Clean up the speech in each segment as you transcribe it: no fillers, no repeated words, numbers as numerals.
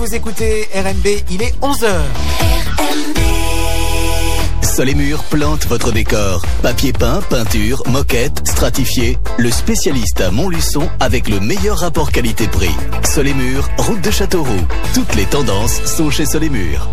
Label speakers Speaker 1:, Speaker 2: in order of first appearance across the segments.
Speaker 1: vous écoutez RMB, il est 11h. RMB.
Speaker 2: Sol et Murs plante votre décor. Papier peint, peinture, moquette, stratifié. Le spécialiste à Montluçon avec le meilleur rapport qualité-prix. Sol et Murs, route de Châteauroux. Toutes les tendances sont chez Sol et Murs.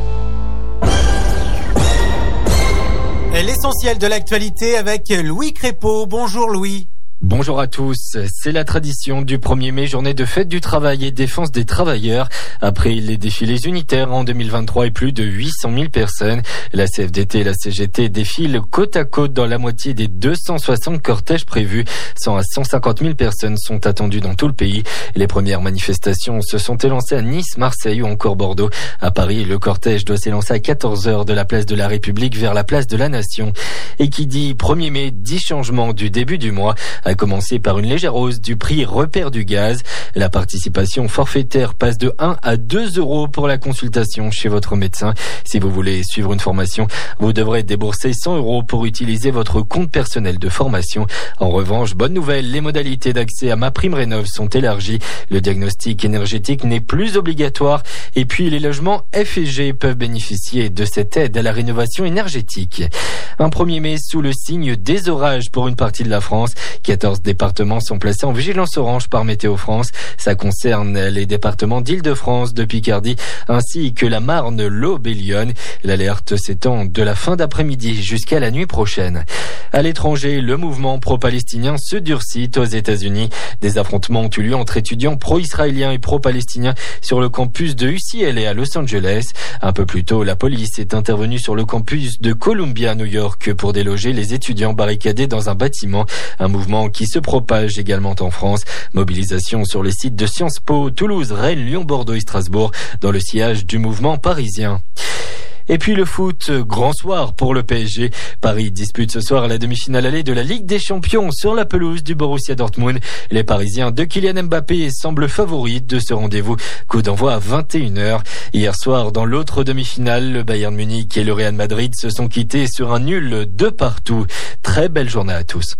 Speaker 1: L'essentiel de l'actualité avec Louis Crépeau. Bonjour Louis.
Speaker 3: Bonjour à tous. C'est la tradition du 1er mai, journée de fête du travail et défense des travailleurs. Après les défilés unitaires en 2023 et plus de 800 000 personnes, la CFDT et la CGT défilent côte à côte dans la moitié des 260 cortèges prévus. 100 à 150 000 personnes sont attendues dans tout le pays. Les premières manifestations se sont élancées à Nice, Marseille ou encore Bordeaux. À Paris, le cortège doit s'élancer à 14h de la place de la République vers la place de la Nation. Et qui dit 1er mai, dit changement du début du mois, à commencer par une légère hausse du prix repère du gaz. La participation forfaitaire passe de 1 à 2 € pour la consultation chez votre médecin. Si vous voulez suivre une formation, vous devrez débourser 100 € pour utiliser votre compte personnel de formation. En revanche, bonne nouvelle, les modalités d'accès à MaPrimeRénov' sont élargies. Le diagnostic énergétique n'est plus obligatoire. Et puis, les logements F et G peuvent bénéficier de cette aide à la rénovation énergétique. Un 1er mai sous le signe des orages pour une partie de la France. 14 départements sont placés en vigilance orange par Météo France. Ça concerne les départements d'Île-de-France, de Picardie, ainsi que la Marne, l'Aube et Lyon. L'alerte s'étend de la fin d'après-midi jusqu'à la nuit prochaine. À l'étranger, le mouvement pro-palestinien se durcit aux États-Unis. Des affrontements ont eu lieu entre étudiants pro-israéliens et pro-palestiniens sur le campus de UCLA à Los Angeles. Un peu plus tôt, la police est intervenue sur le campus de Columbia à New York pour déloger les étudiants barricadés dans un bâtiment. Un mouvement qui se propage également en France. Mobilisation sur les sites de Sciences Po, Toulouse, Rennes, Lyon, Bordeaux et Strasbourg dans le sillage du mouvement parisien. Et puis le foot, grand soir pour le PSG. Paris dispute ce soir la demi-finale allée de la Ligue des Champions sur la pelouse du Borussia Dortmund. Les Parisiens de Kylian Mbappé semblent favoris de ce rendez-vous. Coup d'envoi à 21h. Hier soir, dans l'autre demi-finale, le Bayern Munich et le Real Madrid se sont quittés sur un nul de partout. Très belle journée à tous.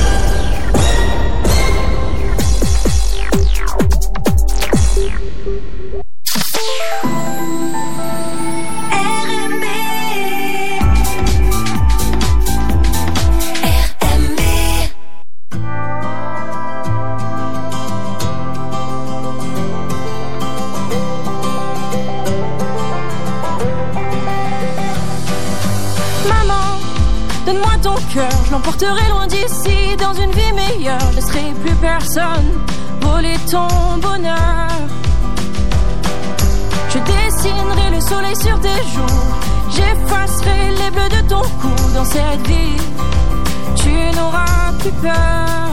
Speaker 4: Donne-moi ton cœur, je l'emporterai loin d'ici. Dans une vie meilleure, je laisserai plus personne voler ton bonheur. Je dessinerai le soleil sur tes joues, j'effacerai les bleus de ton cou. Dans cette vie, tu n'auras plus peur.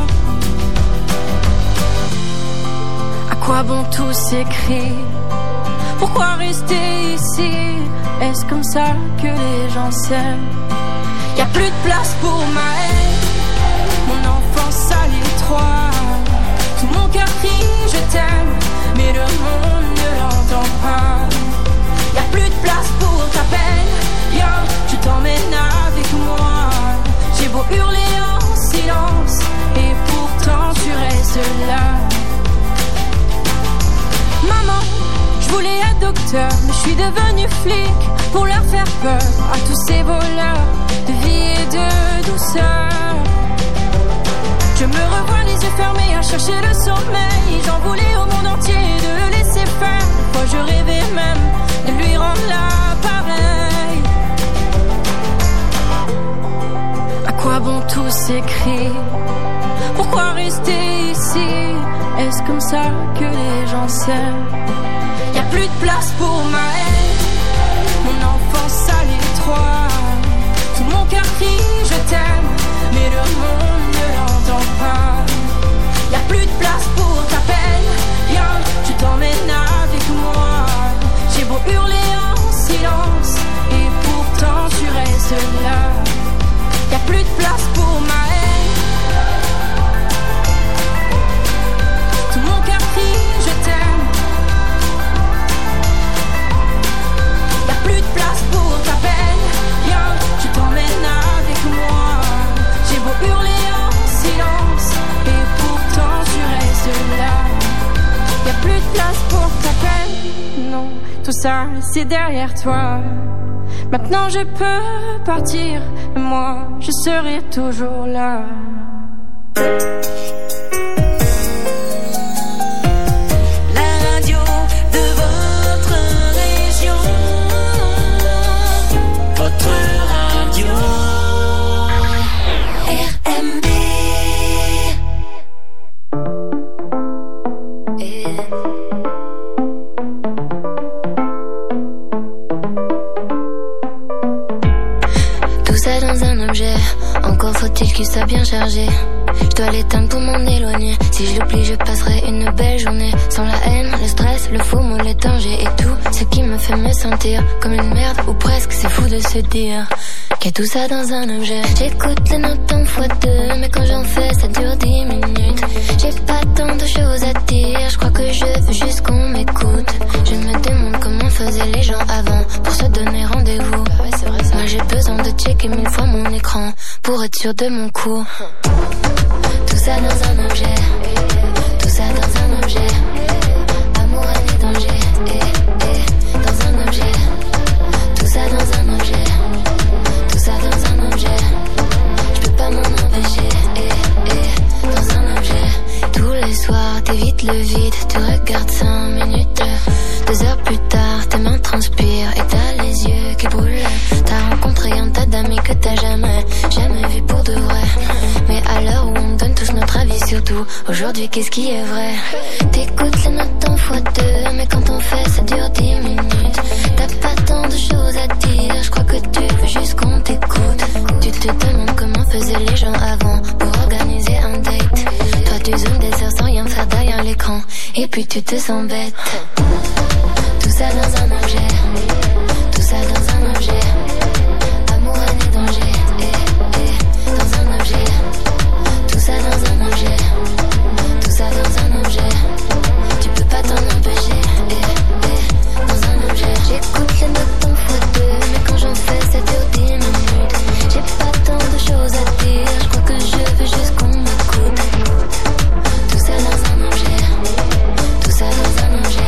Speaker 4: À quoi bon tous ces cris? Pourquoi rester ici? Est-ce comme ça que les gens s'aiment? Y'a plus de place pour ma haine, mon enfance à l'étroit. Tout mon cœur crie je t'aime, mais le monde ne l'entend pas. Y'a plus de place pour ta peine, viens, je t'emmène avec moi. J'ai beau hurler en silence, et pourtant tu restes là. Maman, je voulais être docteur, mais je suis devenue flic pour leur faire peur à tous ces voleurs de vie et de douceur. Je me revois les yeux fermés à chercher le sommeil. J'en voulais au monde entier de le laisser faire. Parfois je rêvais même de lui rendre l'appareil. À quoi bon tous ces cris? Pourquoi rester ici? Est-ce comme ça que les gens s'aiment? Y'a plus de place pour ma haine, mon enfance à l'étroit. Tout mon cœur crie je t'aime, mais le monde ne l'entend pas. Y'a plus de place pour ta peine, viens, je t'emmène avec moi. J'ai beau hurler en silence, et pourtant tu restes là. Y'a plus de place pour ma haine, tout mon cœur crie je t'aime. Y'a plus de place pour ta peine, viens, je t'emmène avec moi. J'ai beau hurler en silence, et pourtant tu restes là. Y'a plus de place pour ta peine, non, tout ça c'est derrière toi. Maintenant je peux partir, et moi je serai toujours là.
Speaker 5: Encore faut-il qu'il soit bien chargé. Je dois l'éteindre pour m'en éloigner. Si je l'oublie, je passerai une belle journée. Sans la haine, le stress, le faux mot, les dangers et tout ce qui me fait me sentir comme une merde ou presque. C'est fou de se dire qu'il y a tout ça dans un objet. J'écoute les notes en x2, mais quand j'en fais ça dure 10 minutes. J'ai pas tant de choses à dire, je crois que je veux juste qu'on m'écoute. Je me demande comment faisaient les gens avant pour se donner rendez-vous. Moi j'ai besoin de checker 1000 fois mon écran pour être sûr de mon coup. Tout ça dans un objet, tout ça dans un objet. Amour, haine et danger, dans un objet. Tout ça dans un objet, tout ça dans un objet. Je peux pas m'en empêcher, dans un objet. Tous les soirs t'évites le vide, tu regardes 5 minutes. 2 heures plus tard, tes mains transpirent et t'as les yeux qui brûlent. T'as rencontré un tas d'amis que t'as jamais vu pour de vrai. Mais à l'heure où on donne tous notre avis sur tout, aujourd'hui qu'est-ce qui est vrai? T'écoutes les notes en x2, mais quand on fait ça dure 10 minutes. T'as pas tant de choses à dire, je crois que tu veux juste qu'on t'écoute. Tu te demandes comment faisaient les gens avant pour organiser un date. Toi tu zoomes des heures sans rien faire derrière l'écran, et puis tu te sens bête. Tout ça dans un objet, tout ça dans un objet. Amour, haine et danger, dans un objet. Tout ça dans un objet, tout ça dans un objet. Tu peux pas t'en empêcher, dans un objet. J'écoute les notes en x2, mais quand j'en fais ça dure 10 minutes. J'ai pas tant de choses à dire, je crois que je veux juste qu'on m'écoute. Tout ça dans un objet, tout ça dans un objet.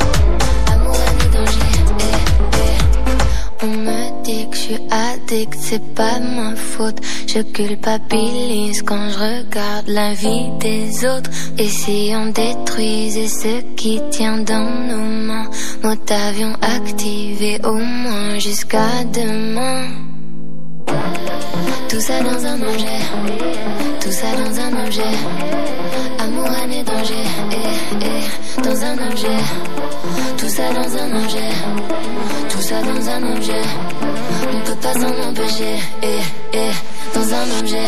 Speaker 5: On me dit que je suis addict, c'est pas ma faute. Je culpabilise quand je regarde la vie des autres. Et si on détruisait ce qui tient dans nos mains, mode avion activé au moins jusqu'à demain. Tout ça dans un objet, tout ça dans un objet. Amour, haine et danger, dans un objet. Tout ça dans un objet, tout ça dans un objet. On peut pas s'en empêcher, dans un objet.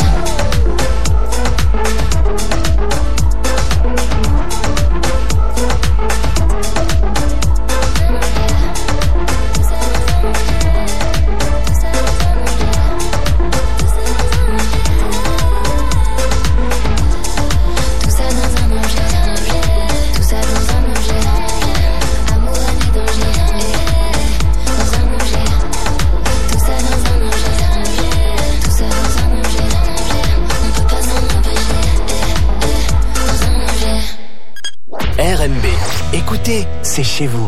Speaker 2: RMB, écoutez, c'est chez vous.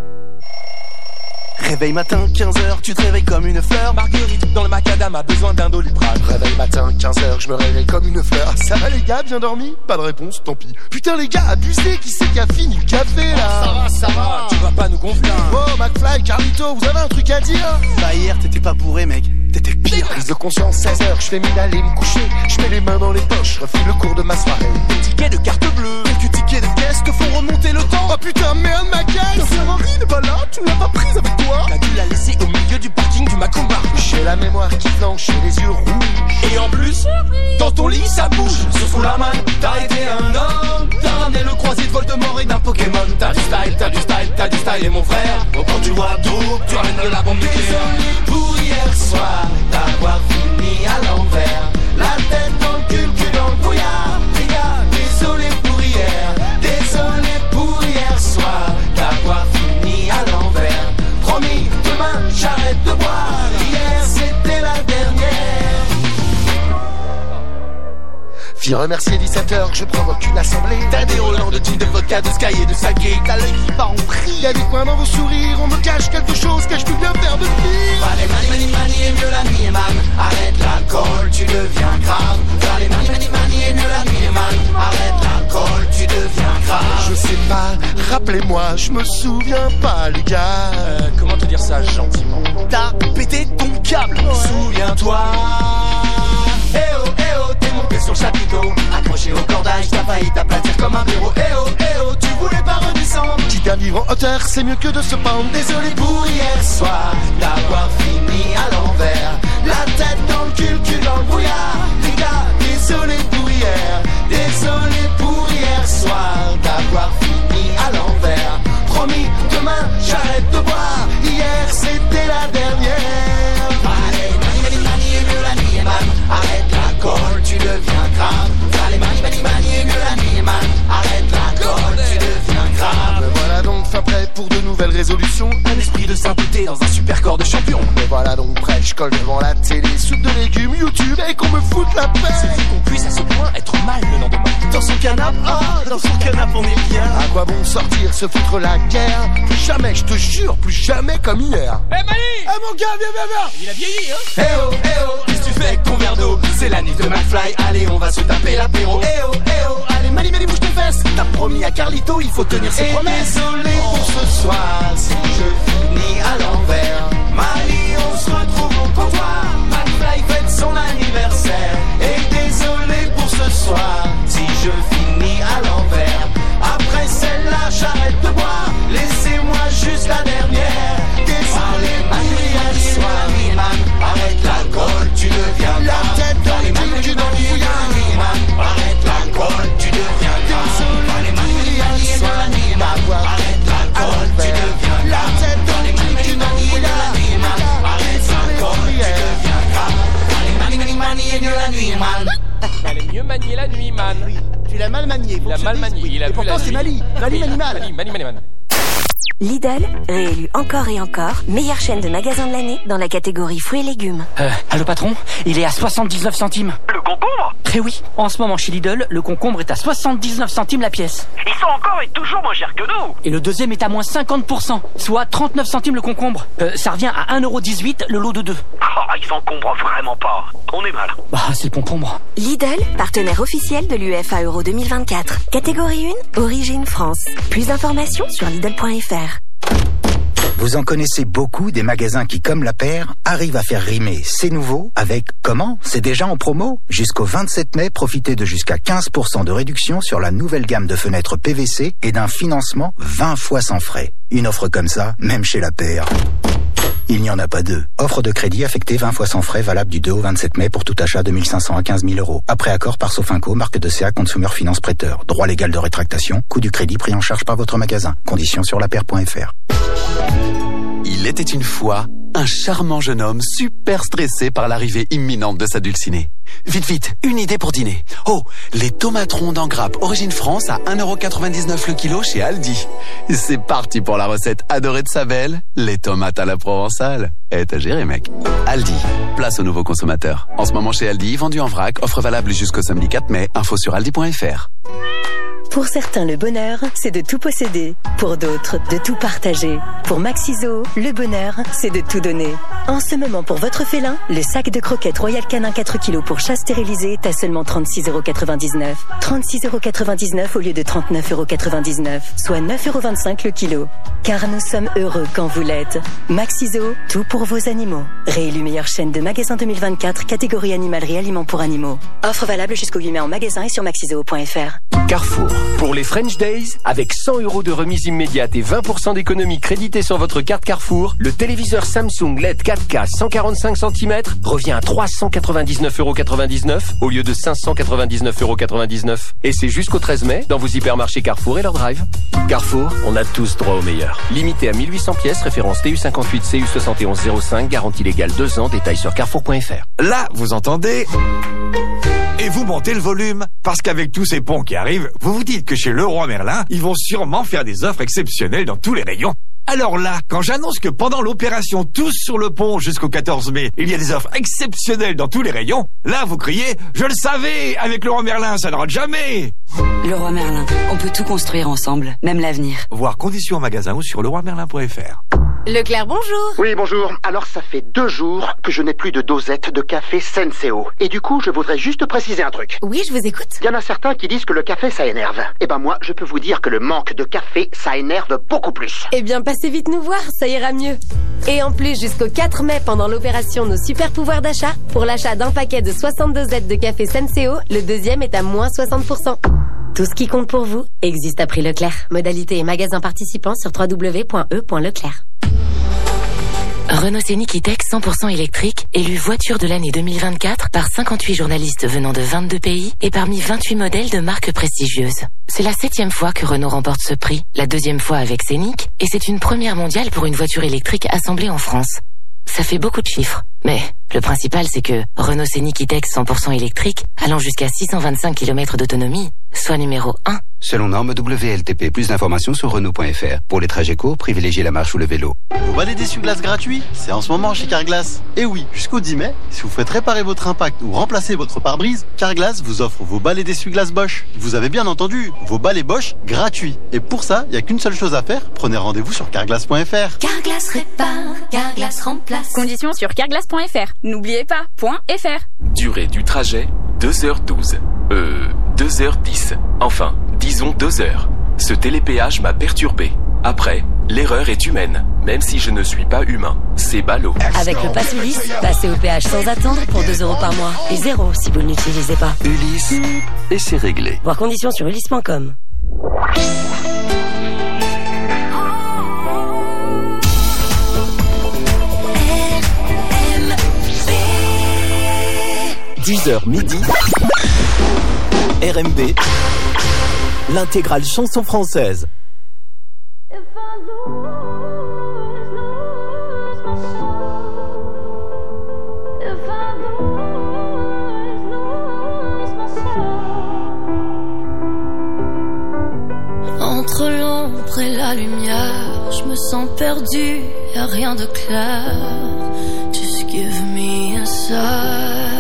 Speaker 6: Réveil matin, 15h, tu te réveilles comme une fleur.
Speaker 7: Marguerite dans le macadam a besoin d'un Doliprane.
Speaker 6: Réveil matin, 15h, je me réveille comme une fleur. Ça va les gars, bien dormi? Pas de réponse, tant pis. Putain les gars, abusé, qui c'est qui a fini le café là?
Speaker 7: Ça va, tu vas pas nous gonfler.
Speaker 6: Oh McFly, Carlito, vous avez un truc à dire?
Speaker 1: Bah hier t'étais pas bourré mec, t'étais pire.
Speaker 6: Prise de conscience, 16h, je fais mine aller me coucher. Je mets les mains dans les poches, je refile le cours de ma soirée.
Speaker 7: Ticket de carte bleue,
Speaker 6: quelques tickets de caisse te font remonter le temps. Oh putain merde ma caisse, Ferrari n'est pas là, tu ne l'as pas prise avec toi.
Speaker 7: T'as dû la laisser au milieu du parking du Macumba.
Speaker 6: J'ai la mémoire qui flanche et les yeux rouges.
Speaker 7: Et en plus, dans ton lit ça bouge. Sur la main, t'as été un homme. T'as ramené le croisé de Voldemort et d'un Pokémon. T'as du style, t'as du style, t'as du style et mon frère. Oh, quand tu vois tout, tu ramènes de la bombe nucléaire.
Speaker 8: Pour hier soir, d'avoir fini à l'envers. La tête dans le cul dans le brouillard. Les gars, désolé pour hier. Désolé pour hier soir, d'avoir fini à l'envers. Promis, demain j'arrête de boire. Hier c'était la dernière.
Speaker 6: Viens remercier 17h, je provoque une assemblée.
Speaker 7: T'as des Roland de gin, de vodka, de Sky et de saké.
Speaker 6: T'as l'œil qui part en vrille. Y'a des coins dans vos sourires, on me cache quelque chose que je peux bien faire de pire.
Speaker 7: Allez, mani, et mieux la nuit est man. Arrête l'alcool, tu deviens grave. Allez, mani, et mieux la nuit est man. Arrête l'alcool, tu deviens grave.
Speaker 6: Je sais pas, rappelez-moi, je me souviens pas les gars.
Speaker 9: Comment te dire ça gentiment?
Speaker 7: T'as pété ton câble, souviens-toi. Eh oh, t'es monté sur le chapiteau. Accroché au cordage, t'as failli t'aplatir comme un blaireau. Eh oh, tu voulais pas redescendre.
Speaker 6: Quitte à vivre en hauteur, c'est mieux que de se pendre.
Speaker 7: Désolé pour hier soir, d'avoir fini à l'envers. La tête dans le cul dans le brouillard. Les gars, désolé pour hier. Désolé pour hier soir, d'avoir fini à l'envers. Promis, demain, j'arrête de boire. Hier, c'était la dernière. Allez, mani, et mieux la nuit est man. Arrête l'alcool, tu deviens grave. Allez, mani, et mieux la nuit est man. Arrête l'alcool, tu deviens grave.
Speaker 6: Me voilà donc fin prêt pour de nouvelles résolutions.
Speaker 7: Un esprit de sainteté dans un super corps de champion.
Speaker 6: Me voilà donc prêt, je colle devant la télé. Soupe de légumes, YouTube, et qu'on me foute la paix.
Speaker 9: C'est dit qu'on puisse à ce point être mal le lendemain.
Speaker 7: Dans son canapé, dans son canapé on est bien.
Speaker 6: À quoi bon sortir, se foutre la guerre? Plus jamais, je te jure, plus jamais comme hier.
Speaker 9: Eh Mani! Eh mon gars, viens! Il a vieilli, hein?
Speaker 7: Eh oh, qu'est-ce que tu fais avec ton verre d'eau? C'est la nuit de McFly, allez on va se taper l'apéro. Eh oh, allez Mani, bouge tes fesses. T'as promis à Carlito, il faut tenir ses promesses. Désolé pour ce soir, si je finis à l'envers. Mani, on se retrouve au comptoir. McFly fête son anniversaire. Et désolé pour ce soir, si je finis à l'envers. Après celle-là, j'arrête de boire. Laissez-moi juste la dernière. Désolé, Mani, soir, man. Arrête l'alcool, tu deviens grave.
Speaker 6: La tête dans les cul dans le brouillard.
Speaker 7: Arrête l'alcool, tu deviens grave. Allez, Mani, soir, man. Arrête l'alcool, tu deviens grave.
Speaker 6: La tête dans les cul dans le brouillard.
Speaker 7: Arrête l'alcool, tu deviens grave. Allez, Mani, et mieux la nuit, man.
Speaker 9: Elle est mieux maniée la nuit, man.
Speaker 6: Tu l'as mal manié.
Speaker 9: Il a mal manié, il a
Speaker 6: et
Speaker 9: vu
Speaker 6: pourtant
Speaker 9: la
Speaker 6: c'est
Speaker 9: nuit.
Speaker 6: Mali. Mali, man.
Speaker 10: Lidl, réélu encore et encore, meilleure chaîne de magasins de l'année dans la catégorie fruits et légumes.
Speaker 11: Allô patron, il est à 79 centimes.
Speaker 12: Le concombre?
Speaker 11: Eh oui, en ce moment chez Lidl, le concombre est à 79 centimes la pièce.
Speaker 12: Ils sont encore et toujours moins chers que nous.
Speaker 11: Et le deuxième est à moins 50%, soit 39 centimes le concombre. Ça revient à 1,18€ le lot de 2.
Speaker 12: Ah, ils s'encombrent vraiment pas. On est mal.
Speaker 11: Bah, c'est le concombre.
Speaker 10: Lidl, partenaire officiel de l'UEFA Euro 2024. Catégorie 1, origine France. Plus d'informations sur Lidl.fr.
Speaker 13: Vous en connaissez beaucoup des magasins qui, comme la paire, arrivent à faire rimer c'est nouveau avec comment? C'est déjà en promo? Jusqu'au 27 mai, profitez de jusqu'à 15% de réduction sur la nouvelle gamme de fenêtres PVC et d'un financement 20 fois sans frais. Une offre comme ça, même chez la paire, il n'y en a pas deux. Offre de crédit affectée 20 fois sans frais, valable du 2 au 27 mai pour tout achat de 1 500 à 15 000 euros. Après accord par Sofinco, marque de CA Consumer Finance Prêteur. Droit légal de rétractation, coût du crédit pris en charge par votre magasin. Conditions sur lapaire.fr.
Speaker 14: Il était une fois un charmant jeune homme super stressé par l'arrivée imminente de sa dulcinée. Vite, une idée pour dîner. Oh, les tomates rondes en grappe origine France à 1,99€ le kilo chez Aldi. C'est parti pour la recette adorée de sa belle, les tomates à la provençale. T'as géré, mec. Aldi, place aux nouveaux consommateurs. En ce moment chez Aldi, vendu en vrac, offre valable jusqu'au samedi 4 mai, info sur aldi.fr.
Speaker 15: Pour certains, le bonheur, c'est de tout posséder. Pour d'autres, de tout partager. Pour Maxiso, le bonheur, c'est de tout donner. En ce moment, pour votre félin, le sac de croquettes Royal Canin 4 kg pour chat stérilisé est à seulement 36,99€. 36,99€ au lieu de 39,99€, soit 9,25€ le kilo. Car nous sommes heureux quand vous l'êtes. Maxiso, tout pour vos animaux. Réélu meilleure chaîne de magasins 2024, catégorie animalerie aliments pour animaux. Offre valable jusqu'au 8 mai en magasin et sur maxiso.fr.
Speaker 9: Carrefour. Pour les French Days, avec 100€ de remise immédiate et 20% d'économie créditée sur votre carte Carrefour, le téléviseur Samsung LED 4K 145 cm revient à 399,99€ au lieu de 599,99€. Et c'est jusqu'au 13 mai dans vos hypermarchés Carrefour et leur drive. Carrefour, on a tous droit au meilleur. Limité à 1800 pièces, référence TU58 CU7105, garantie légale 2 ans, détails sur carrefour.fr.
Speaker 14: Là, vous entendez... Et vous
Speaker 16: montez le volume. Parce qu'avec tous ces ponts qui arrivent, vous vous dites que chez Leroy Merlin, ils vont sûrement faire des offres exceptionnelles dans tous les rayons. Alors là, quand j'annonce que pendant l'opération Tous sur le pont jusqu'au 14 mai, il y a des offres exceptionnelles dans tous les rayons, là vous criez « Je le savais, avec Leroy Merlin, ça ne rate jamais !»
Speaker 17: Leroy Merlin, on peut tout construire ensemble, même l'avenir.
Speaker 16: Voir conditions en magasin ou sur leroymerlin.fr.
Speaker 18: Leclerc, bonjour.
Speaker 19: Oui, bonjour. Alors, ça fait 2 jours que je n'ai plus de dosette de café Senseo. Et du coup, je voudrais juste préciser un truc.
Speaker 18: Oui, je vous écoute.
Speaker 19: Il y en a certains qui disent que le café, ça énerve. Eh ben moi, je peux vous dire que le manque de café, ça énerve beaucoup plus.
Speaker 18: Eh bien, passez vite nous voir, ça ira mieux. Et en plus, jusqu'au 4 mai, pendant l'opération Nos Super Pouvoirs d'achat, pour l'achat d'un paquet de 60 dosettes de café Senseo, le deuxième est à moins 60%. Tout ce qui compte pour vous existe à prix Leclerc. Modalité et magasin participants sur www.e.leclerc.
Speaker 20: Renault Scénic E-Tech 100% électrique, élu voiture de l'année 2024 par 58 journalistes venant de 22 pays et parmi 28 modèles de marques prestigieuses. C'est la 7e fois que Renault remporte ce prix, la 2e fois avec Scénic, et c'est une première mondiale pour une voiture électrique assemblée en France. Ça fait beaucoup de chiffres, mais le principal c'est que Renault Scénic E-Tech 100% électrique, allant jusqu'à 625 km d'autonomie, soit numéro 1.
Speaker 21: Selon norme WLTP, plus d'informations sur Renault.fr. Pour les trajets courts, privilégiez la marche ou le vélo.
Speaker 22: Vous balais d'essuie-glace gratuit, c'est en ce moment chez Carglass. Et oui, jusqu'au 10 mai, si vous faites réparer votre impact ou remplacer votre pare-brise, Carglass vous offre vos balais d'essuie-glace Bosch. Vous avez bien entendu, vos balais Bosch gratuits. Et pour ça, il n'y a qu'une seule chose à faire, prenez rendez-vous sur Carglass.fr.
Speaker 4: Carglass répare, Carglass remplace.
Speaker 23: Conditions sur Carglass.fr. N'oubliez pas, .fr.
Speaker 9: Durée du trajet, 2h12. 2h10. Enfin, disons 2 heures. Ce télépéage m'a perturbé. Après, l'erreur est humaine, même si je ne suis pas humain. C'est ballot.
Speaker 18: Avec le pass Ulysse, passez au péage sans attendre pour 2 € par mois. Et 0 si vous ne l'utilisez pas.
Speaker 2: Ulysse, et c'est réglé.
Speaker 18: Voir conditions sur ulysse.com.
Speaker 2: RMB. 10h midi. RMB, l'intégrale chanson française.
Speaker 4: Entre l'ombre et la lumière, je me sens perdu, y'a rien de clair. Just give me a sign.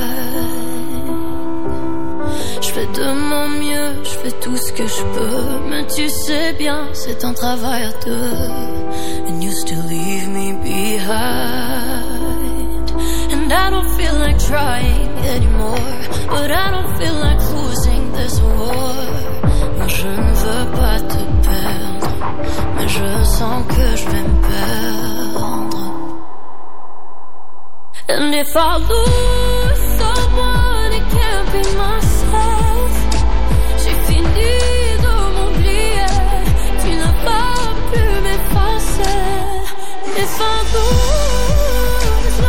Speaker 4: Je fais de mon mieux, je fais tout ce que je peux, mais tu sais bien, c'est un travail à deux. And you still leave me behind. And I don't feel like trying anymore, but I don't feel like losing this war. Moi je ne veux pas te perdre, mais je sens que je vais me perdre. And if I lose someone, it can't be myself. J'ai fini de m'oublier, tu n'as pas pu m'effacer. If I lose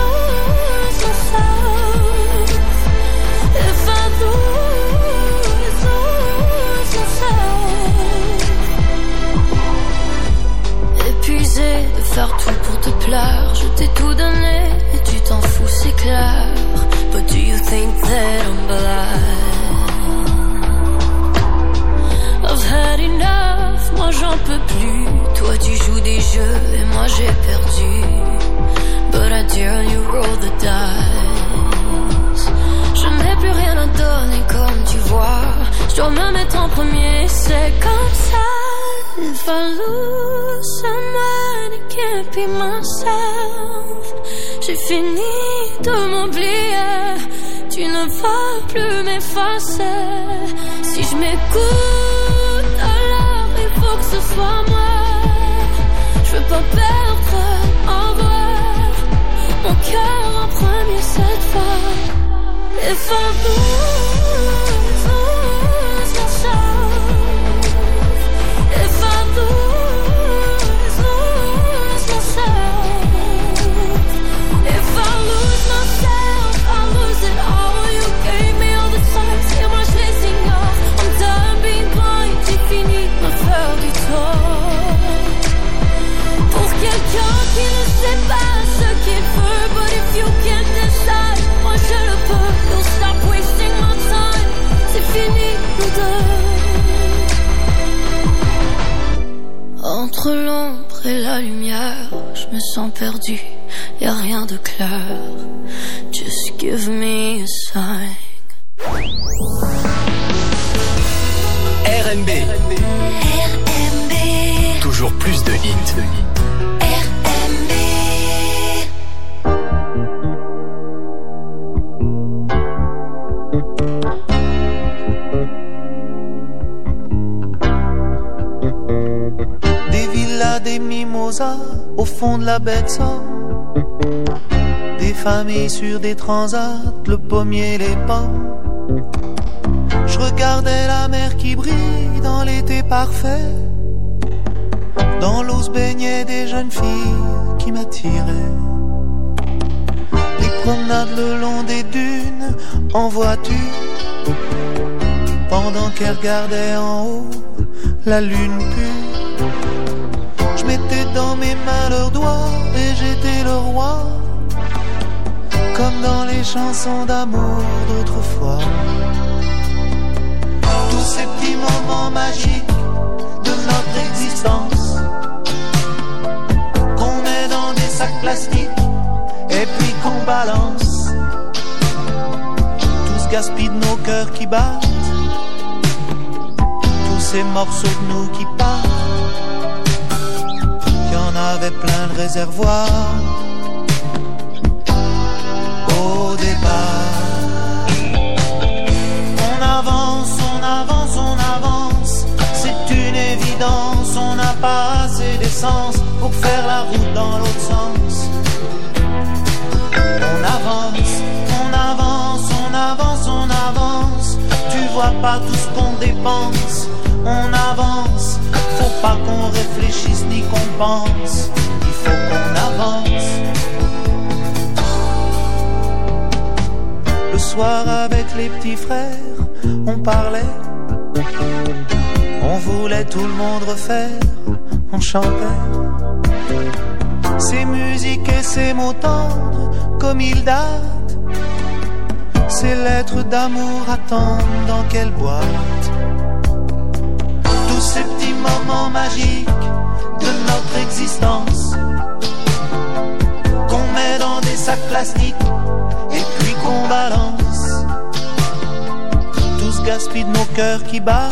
Speaker 4: myself, if I lose myself. Épuisé de faire tout pour te plaire, je t'ai tout donné et tu t'en fous, c'est clair. But do you think that I'm blind? I've had enough, moi j'en peux plus. Toi tu joues des jeux et moi j'ai perdu. But I dare you roll the dice. Je n'ai plus rien à donner comme tu vois. Je dois me mettre en premier, c'est comme ça. If I lose someone, it can't be myself. J'ai fini de m'oublier, tu ne vas plus m'effacer. Si je m'écoute, alors il faut que ce soit moi. Je veux pas perdre en vrai mon cœur en premier cette fois. If I lose myself, if I lose myself, if I lose myself, I lose it all. You gave me all the signs et moi je les ignore. I'm done being blind, j'ai fini de me faire du tort. Pour quelqu'un qui ne sait pas ce qu'il veut, but if you can't decide, moi je le peux. You'll stop wasting my time. Entre l'ombre et la lumière, je me sens perdu, y'a rien de clair. Just give me a sign.
Speaker 9: RMB. Toujours plus de hits.
Speaker 8: Des villas, des mimosas au fond de la baie de Somme. Des familles sur des transats, le pommier, les pommes. Je regardais la mer qui brille dans l'été parfait. Dans l'eau se baignaient des jeunes filles qui m'attiraient. Les promenades le long des dunes en voiture, pendant qu'elles regardaient en haut la lune pure. Je mettais dans mes mains leurs doigts et j'étais le roi, comme dans les chansons d'amour d'autrefois. Tous ces petits moments magiques de notre existence, qu'on met dans des sacs plastiques et puis qu'on balance. Tout ce gaspille de nos cœurs qui battent, tous ces morceaux de nous qui partent. Il y en avait plein de réservoirs au départ. On avance, on avance, on avance, c'est une évidence. On n'a pas assez d'essence pour faire la route dans l'autre sens. On avance, on avance, on avance, on avance. Tu vois pas tout ce qu'on dépense. On avance, faut pas qu'on réfléchisse ni qu'on pense. Il faut qu'on avance. Le soir avec les petits frères, on parlait, on voulait tout le monde refaire, on chantait ces musiques et ces mots tendres comme ils datent. Ces lettres d'amour attendent dans quelle boîte? Tous ces petits moments magiques de notre existence, qu'on met dans des sacs plastiques et puis qu'on balance. Tout ce gaspille de nos cœurs qui battent,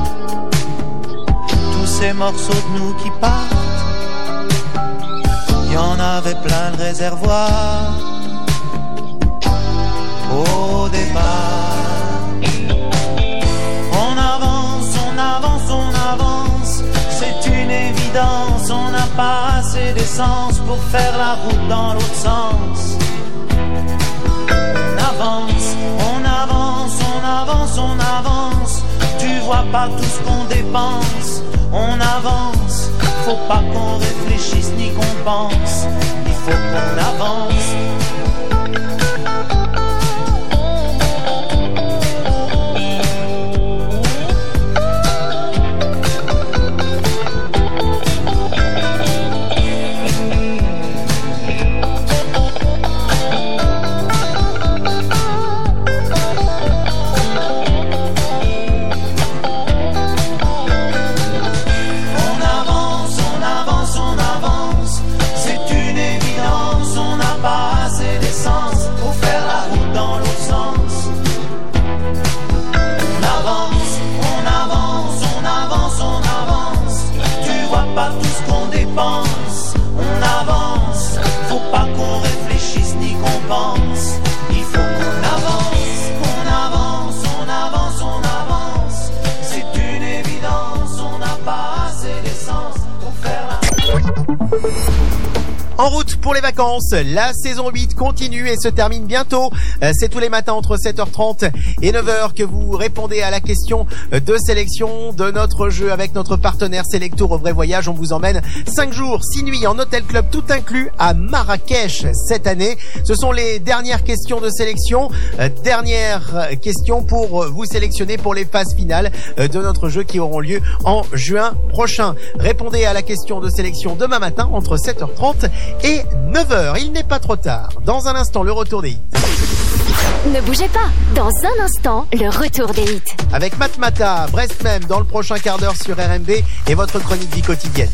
Speaker 8: tous ces morceaux de nous qui partent. Il y en avait plein de réservoirs au départ. On avance, on avance, on avance, c'est une évidence. On n'a pas assez d'essence pour faire la route dans l'autre sens. On avance, on avance, on avance, on avance. Tu vois pas tout ce qu'on dépense. On avance, faut pas qu'on réfléchisse ni qu'on pense. Il faut qu'on avance.
Speaker 1: En route pour les vacances, la saison 8 continue et se termine bientôt. C'est tous les matins entre 7h30 et 9h que vous répondez à la question de sélection de notre jeu avec notre partenaire Selectour au vrai voyage. On vous emmène 5 jours, 6 nuits en hôtel club tout inclus à Marrakech cette année. Ce sont les dernières questions de sélection. Dernière question pour vous sélectionner pour les phases finales de notre jeu qui auront lieu en juin prochain. Répondez à la question de sélection demain matin entre 7h30 et 9h. Il n'est pas trop tard. Dans un instant, le retour des hits.
Speaker 3: Ne bougez pas, dans un instant, le retour des hits.
Speaker 1: Avec Matmata, Brest même, dans le prochain quart d'heure sur RMB et votre chronique vie quotidienne.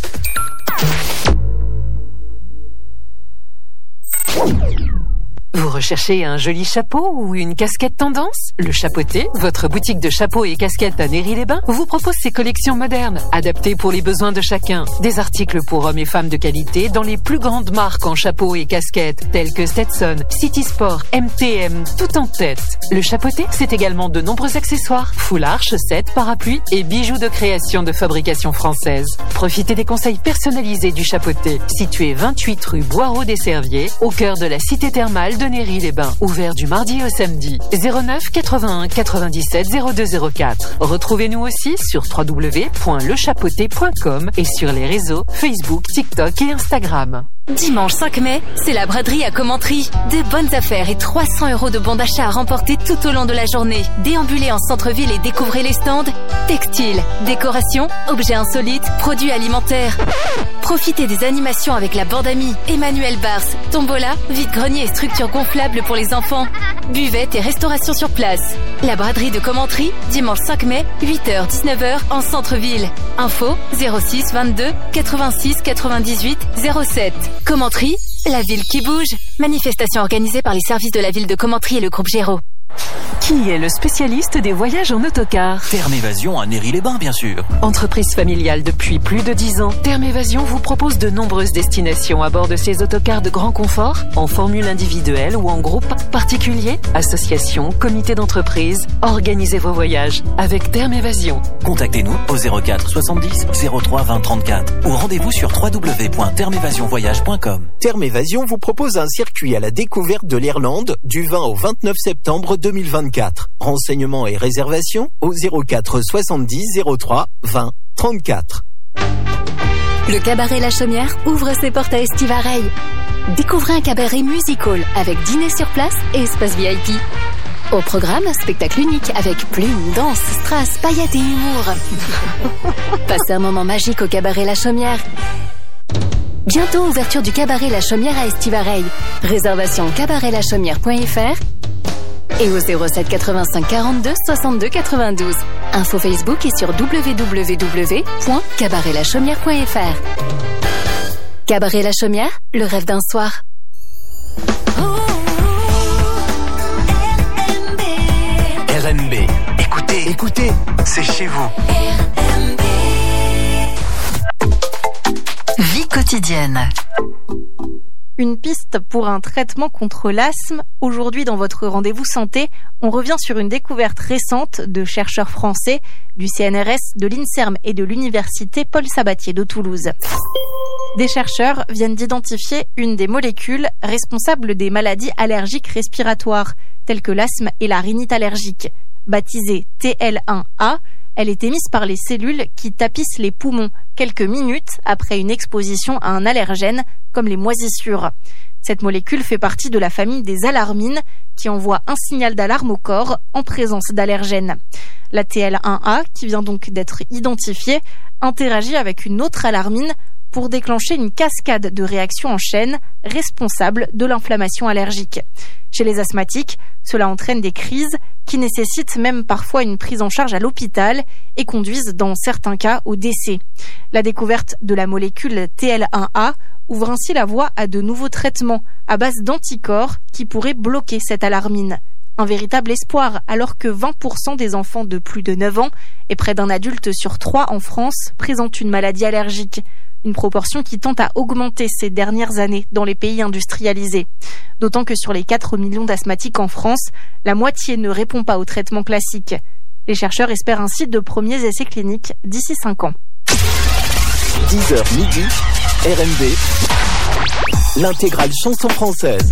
Speaker 5: Vous recherchez un joli chapeau ou une casquette tendance? Le Chapeauté, votre boutique de chapeaux et casquettes à Néry-les-Bains, vous propose ses collections modernes, adaptées pour les besoins de chacun. Des articles pour hommes et femmes de qualité dans les plus grandes marques en chapeaux et casquettes, telles que Stetson, City Sport, MTM, tout en tête. Le Chapeauté, c'est également de nombreux accessoires, foulards, chaussettes, parapluies et bijoux de création de fabrication française. Profitez des conseils personnalisés du Chapeauté, situé 28 rue Boireau des Serviers, au cœur de la cité thermale de Néry-les-Bains, ouvert du mardi au samedi. 09 81 97 0204. Retrouvez-nous aussi sur www.lechapeauté.com et sur les réseaux Facebook, TikTok et Instagram.
Speaker 7: Dimanche 5 mai, c'est la braderie à Commentry. De bonnes affaires et 300 € de bons d'achat à remporter tout au long de la journée. Déambulez en centre-ville et découvrez les stands textiles, décoration, objets insolites, produits alimentaires. Profitez des animations avec la bande amie, Emmanuel Bars, tombola, vide-grenier et structures gonflables pour les enfants. Buvette et restauration sur place. La braderie de Commentry, dimanche 5 mai, 8h-19h en centre-ville. Info 06 22 86 98 07. Commentry, la ville qui bouge. Manifestation organisée par les services de la ville de Commentry et le groupe Géraud.
Speaker 5: Qui est le spécialiste des voyages en autocar?
Speaker 24: Terme Évasion à Néry-les-Bains, bien sûr.
Speaker 5: Entreprise familiale depuis plus de 10 ans, Terme Évasion vous propose de nombreuses destinations à bord de ses autocars de grand confort, en formule individuelle ou en groupe, particulier, association, comité d'entreprise. Organisez vos voyages avec Terme Évasion.
Speaker 24: Contactez-nous au 04 70 03 20 34 ou rendez-vous sur www.termeévasionvoyage.com.
Speaker 25: Terme Évasion vous propose un circuit à la découverte de l'Irlande du 20 au 29 septembre 2024. Renseignements et réservations au 04 70 03 20 34.
Speaker 7: Le cabaret La Chaumière ouvre ses portes à Estivareil. Découvrez un cabaret musical avec dîner sur place et espace VIP. Au programme, spectacle unique avec plumes, danse, strass, paillettes et humour. Passez un moment magique au cabaret La Chaumière. Bientôt ouverture du cabaret La Chaumière à Estivareil. Réservation cabaretlachaumière.fr et au 07 85 42 62 92. Info Facebook et sur www.cabaretlachaumière.fr. Cabaret La Chaumière, le rêve d'un soir.
Speaker 24: RMB. Écoutez, c'est chez vous.
Speaker 26: Vie quotidienne. Une piste pour un traitement contre l'asthme. Aujourd'hui, dans votre rendez-vous santé, on revient sur une découverte récente de chercheurs français du CNRS, de l'INSERM et de l'Université Paul Sabatier de Toulouse. Des chercheurs viennent d'identifier une des molécules responsables des maladies allergiques respiratoires, telles que l'asthme et la rhinite allergique. Baptisée TL1A, elle est émise par les cellules qui tapissent les poumons quelques minutes après une exposition à un allergène comme les moisissures. Cette molécule fait partie de la famille des alarmines qui envoie un signal d'alarme au corps en présence d'allergènes. La TL1A, qui vient donc d'être identifiée, interagit avec une autre alarmine pour déclencher une cascade de réactions en chaîne responsables de l'inflammation allergique. Chez les asthmatiques, cela entraîne des crises qui nécessitent même parfois une prise en charge à l'hôpital et conduisent dans certains cas au décès. La découverte de la molécule TL1A ouvre ainsi la voie à de nouveaux traitements à base d'anticorps qui pourraient bloquer cette alarmine. Un véritable espoir alors que 20% des enfants de plus de 9 ans et près d'un adulte sur 3 en France présentent une maladie allergique. Une proportion qui tend à augmenter ces dernières années dans les pays industrialisés. D'autant que sur les 4 millions d'asthmatiques en France, la moitié ne répond pas au traitement classique. Les chercheurs espèrent ainsi de premiers essais cliniques d'ici 5 ans.
Speaker 25: 10h midi, RMB, l'intégrale chanson française.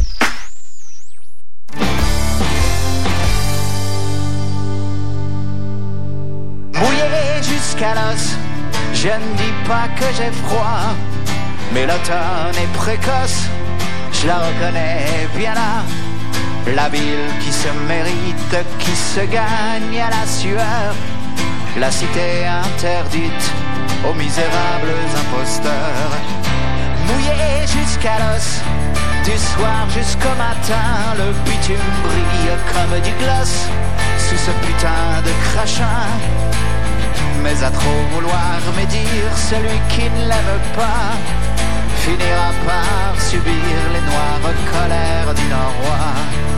Speaker 8: Mouillé jusqu'à l'os, je ne dis pas que j'ai froid, mais l'automne est précoce, je la reconnais bien là. La ville qui se mérite, qui se gagne à la sueur, la cité interdite aux misérables imposteurs. Mouillé jusqu'à l'os, Du soir jusqu'au matin, le bitume brille comme du gloss sous ce putain de crachin. Mais à trop vouloir médire, celui qui ne l'aime pas finira par subir les noires colères du Nord-Roi.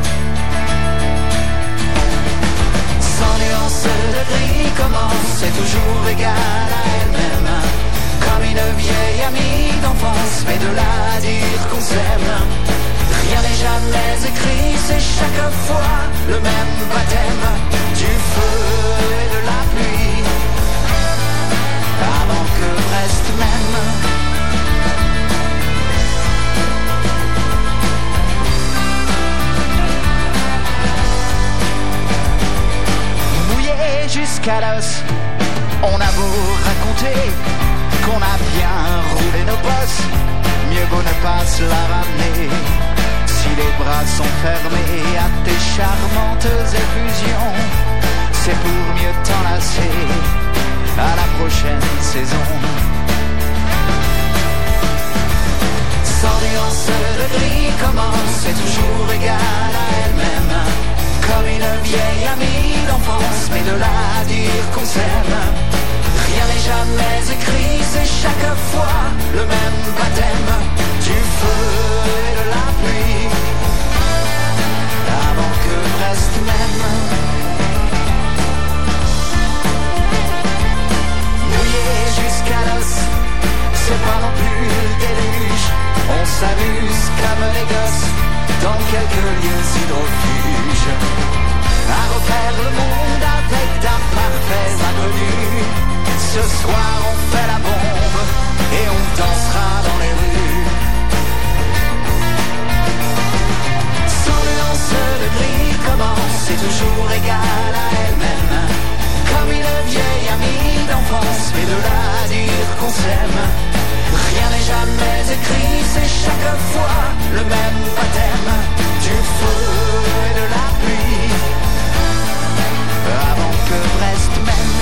Speaker 8: Sans nuance de gris commence, c'est toujours égal à elle-même. Comme une vieille amie d'enfance, mais de là à dire qu'on s'aime, rien n'est jamais écrit, c'est chaque fois le même baptême. Du feu et de la pluie, avant que Brest m'aime. Mouillé jusqu'à l'os, on a beau raconter qu'on a bien roulé nos bosses, mieux vaut ne pas se la ramener. Si les bras sont fermés à tes charmantes effusions, c'est pour mieux t'enlacer à la prochaine saison. Sans nuance de gris commence, c'est toujours égal à elle-même. Comme une vieille amie d'enfance, mais de là à dire qu'on s'aime, rien n'est jamais écrit, c'est chaque fois le même baptême. Du feu et de la pluie, avant que Brest m'aime. Mouillé jusqu'à l'os, c'est pas non plus le déluge. On s'amuse comme les gosses dans quelques lieux hydrofuges, à refaire le monde avec d'imparfaits inconnus. Ce soir on fait la bombe et on dansera dans les rues. Sans nuance de gris commence, c'est toujours égal à elle-même. Comme une vieille amie d'enfance, mais de là à dire qu'on s'aime, rien n'est jamais écrit, c'est chaque fois le même baptême. Du feu et de la pluie, avant que Brest m'aime.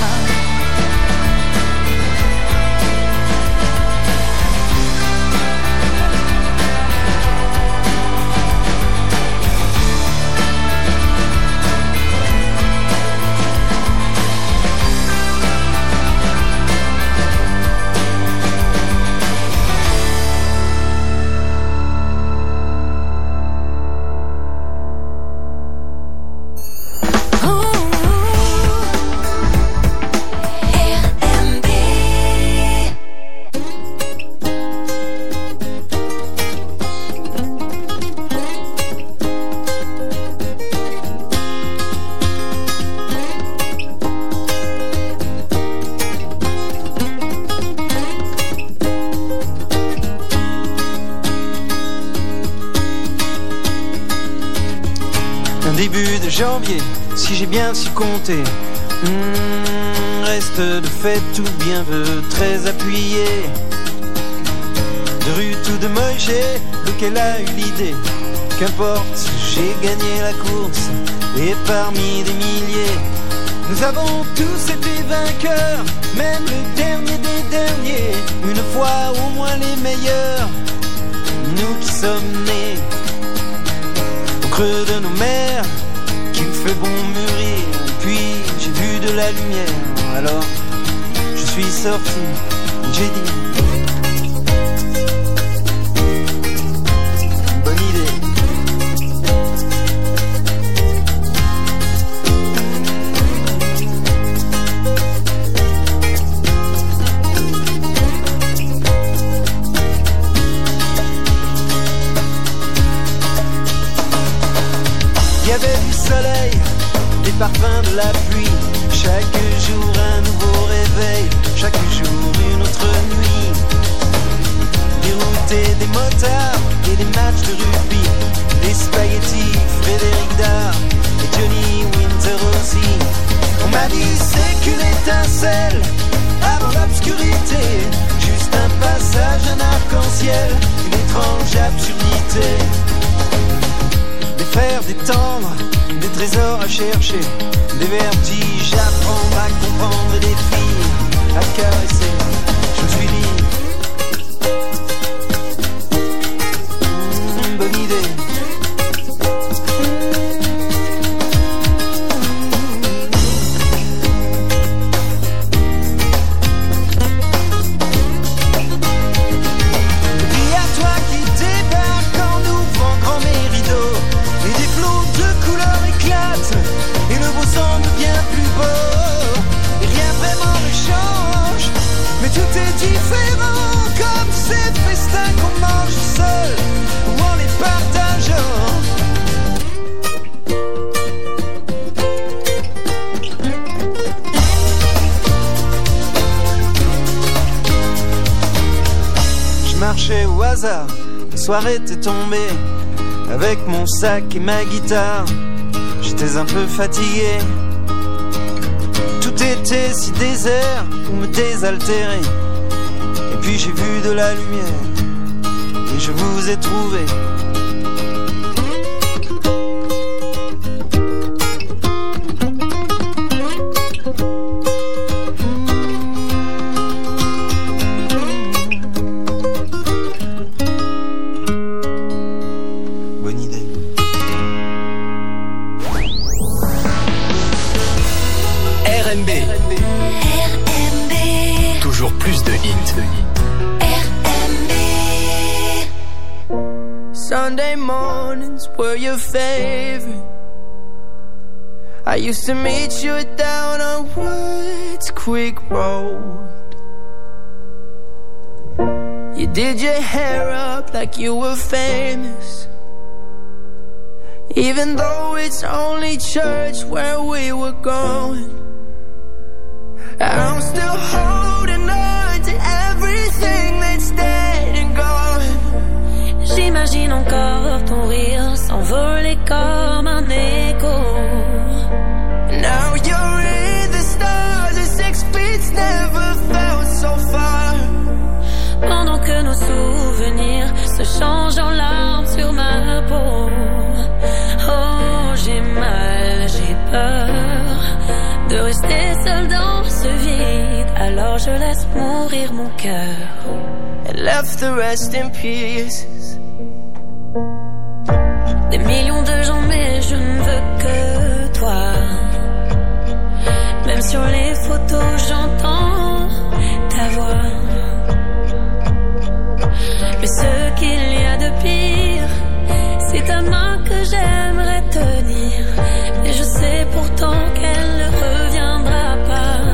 Speaker 6: Début de janvier, si j'ai bien su compter, reste de fait tout bien veut très appuyé. De rue tout de Moïse, lequel a eu l'idée, qu'importe, j'ai gagné la course, et parmi des milliers, nous avons tous été vainqueurs, même le dernier des derniers, une fois au moins les meilleurs, nous qui sommes nés au creux de nos mers, qu'il fait bon mûrir. Puis j'ai vu de la lumière, alors je suis sorti, j'ai dit bonne idée. Il y avait du soleil, des parfums de la pluie, chaque jour un nouveau réveil, chaque jour une autre nuit. Des routes et des motards et des matchs de rugby, des spaghettis, Frédéric Dard et Johnny Winter aussi. On m'a dit c'est qu'une étincelle avant l'obscurité, juste un passage, un arc-en-ciel, une étrange absurdité. Des fers, des tendres, des trésors à chercher, des vertiges à prendre, à comprendre et des filles à caresser. Je me suis dit bonne bonne idée. Au hasard, la soirée était tombée avec mon sac et ma guitare. J'étais un peu fatigué, tout était si désert pour me désaltérer. Et puis j'ai vu de la lumière et je vous ai trouvé.
Speaker 8: Sunday mornings were your favorite. I used to meet you down on Woods Creek Road. You did your hair up like you were famous, even though it's only church where we were going. I'm still holding on to everything that's dead and gone.
Speaker 4: J'imagine encore ton rire s'envoler comme un écho.
Speaker 8: Now you're in the stars and 6 feet never felt so far.
Speaker 4: Pendant que nos souvenirs se changent en larmes sur ma peau. Oh, j'ai mal, j'ai peur de rester seul dans ce vide. Alors je laisse mourir mon cœur.
Speaker 8: And left the rest in peace.
Speaker 4: Des millions de gens mais je ne veux que toi. Même sur les photos j'entends ta voix. Mais ce qu'il y a de pire, c'est ta main que j'aimerais tenir. Et je sais pourtant qu'elle ne reviendra pas.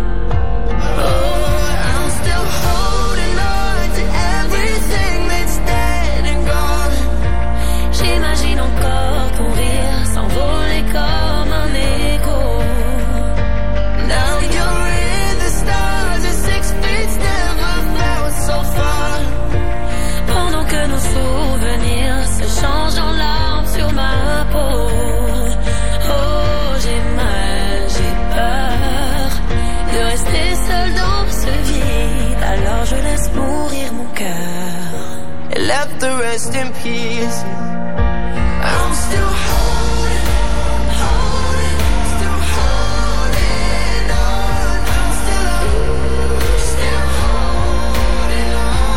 Speaker 8: Oh, I'm still holding on to everything that's dead and gone.
Speaker 4: J'imagine encore ton rire s'envoler comme un écho.
Speaker 8: Now you're in the stars and 6 feet never felt so far.
Speaker 4: Pendant que nos souvenirs se changent en larmes sur ma peau. Oh, j'ai mal, j'ai peur de rester seul dans ce vide. Alors je laisse mourir mon cœur.
Speaker 8: And left the rest in peace. I'm still holding on, still holding on. I'm still holding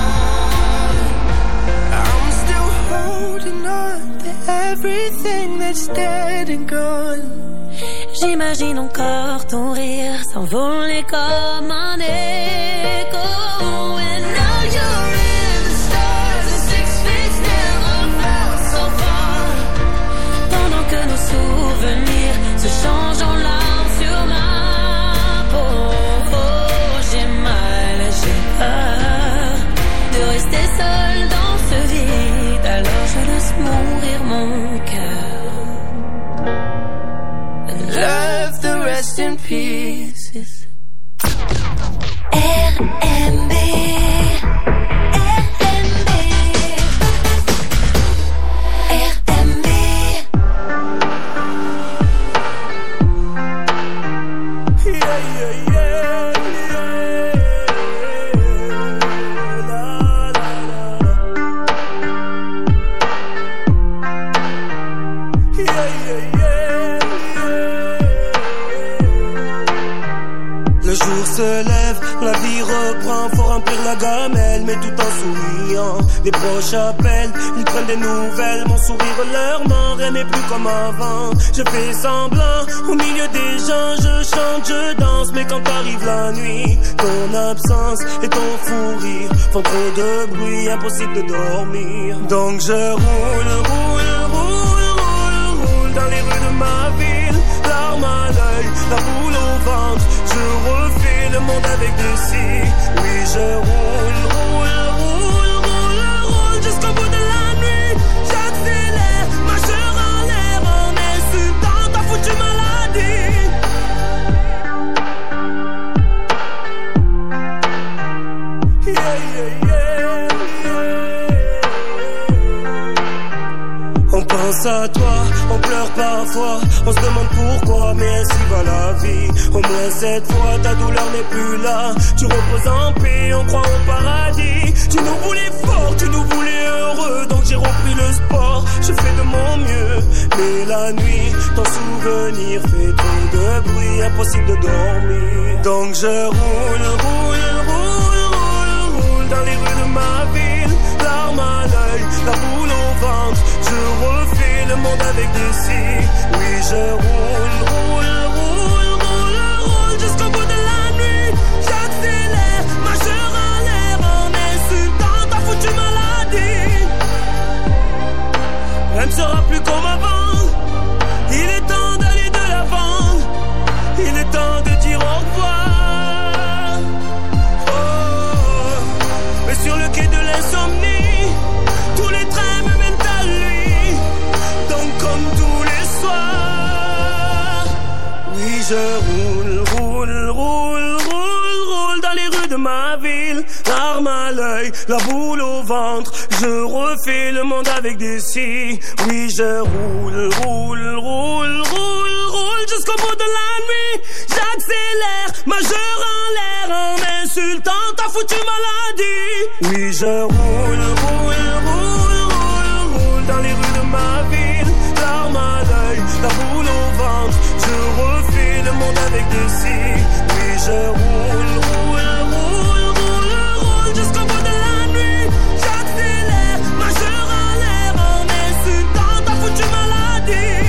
Speaker 8: on. I'm still holding on to everything that's dead and gone.
Speaker 4: J'imagine encore ton rire s'envoler comme un écho. And now you're in the stars and 6 feet never felt so far. Pendant que nos souvenirs se changent en larmes sur ma peau. Oh, j'ai mal, j'ai peur de rester seul dans ce vide. Alors je laisse mourir mon cœur.
Speaker 8: Left the rest in pieces.
Speaker 4: RMB.
Speaker 8: Le
Speaker 10: jour se lève, la vie reprend, faut remplir la gamelle, mais tout en souriant. Les proches appellent, ils prennent des nouvelles, mon sourire leur ment, rien n'est plus comme avant. Je fais semblant, au milieu des gens, je chante, je danse, mais quand arrive la nuit, ton absence et ton fou rire font trop de bruit, impossible de dormir. Donc je roule dans les rues de ma ville, larmes à l'œil, la boule au ventre. Je refais le monde avec des si. Oui, je roule jusqu'au bout de la nuit. J'accélère, majeur en l'air, en insultant ta foutue maladie. On pense à toi, on pleure parfois, on se demande pourquoi, mais ainsi va la vie. Au moins cette fois, ta douleur n'est plus là. Tu reposes en paix, on croit au paradis. Tu nous voulais fort, tu nous voulais heureux, donc j'ai repris le sport. Je fais de mon mieux, mais la nuit, ton souvenir fait trop de bruit, impossible de dormir. Donc je roule dans les rues de ma ville, larmes à l'œil, la boule au ventre. Je refais le monde avec des si. Oui, je roule jusqu'au bout de la nuit. J'accélère, majeur en l'air, en insultant ta foutue maladie. Rien ne sera plus comme avant. Il est temps d'aller de l'avant. Il est temps de dire au revoir. Oh, mais sur le quai de l'insomnie, tous les trains me mènent à lui. Donc comme tous les soirs, oui je roule dans les rues de ma ville, l'arme à l'œil, la boule au ventre. Je refais le monde avec des si. Oui je roule jusqu'au bout de la nuit. J'accélère, majeur en l'air, en insultant ta foutue maladie. Oui je roule dans les rues de ma ville, l'arme à l'œil, la boule au ventre. Je refais le monde avec des si. Oui je roule jusqu'au bout de la nuit. J'accélère, majeur en l'air, en insultant ta foutue maladie.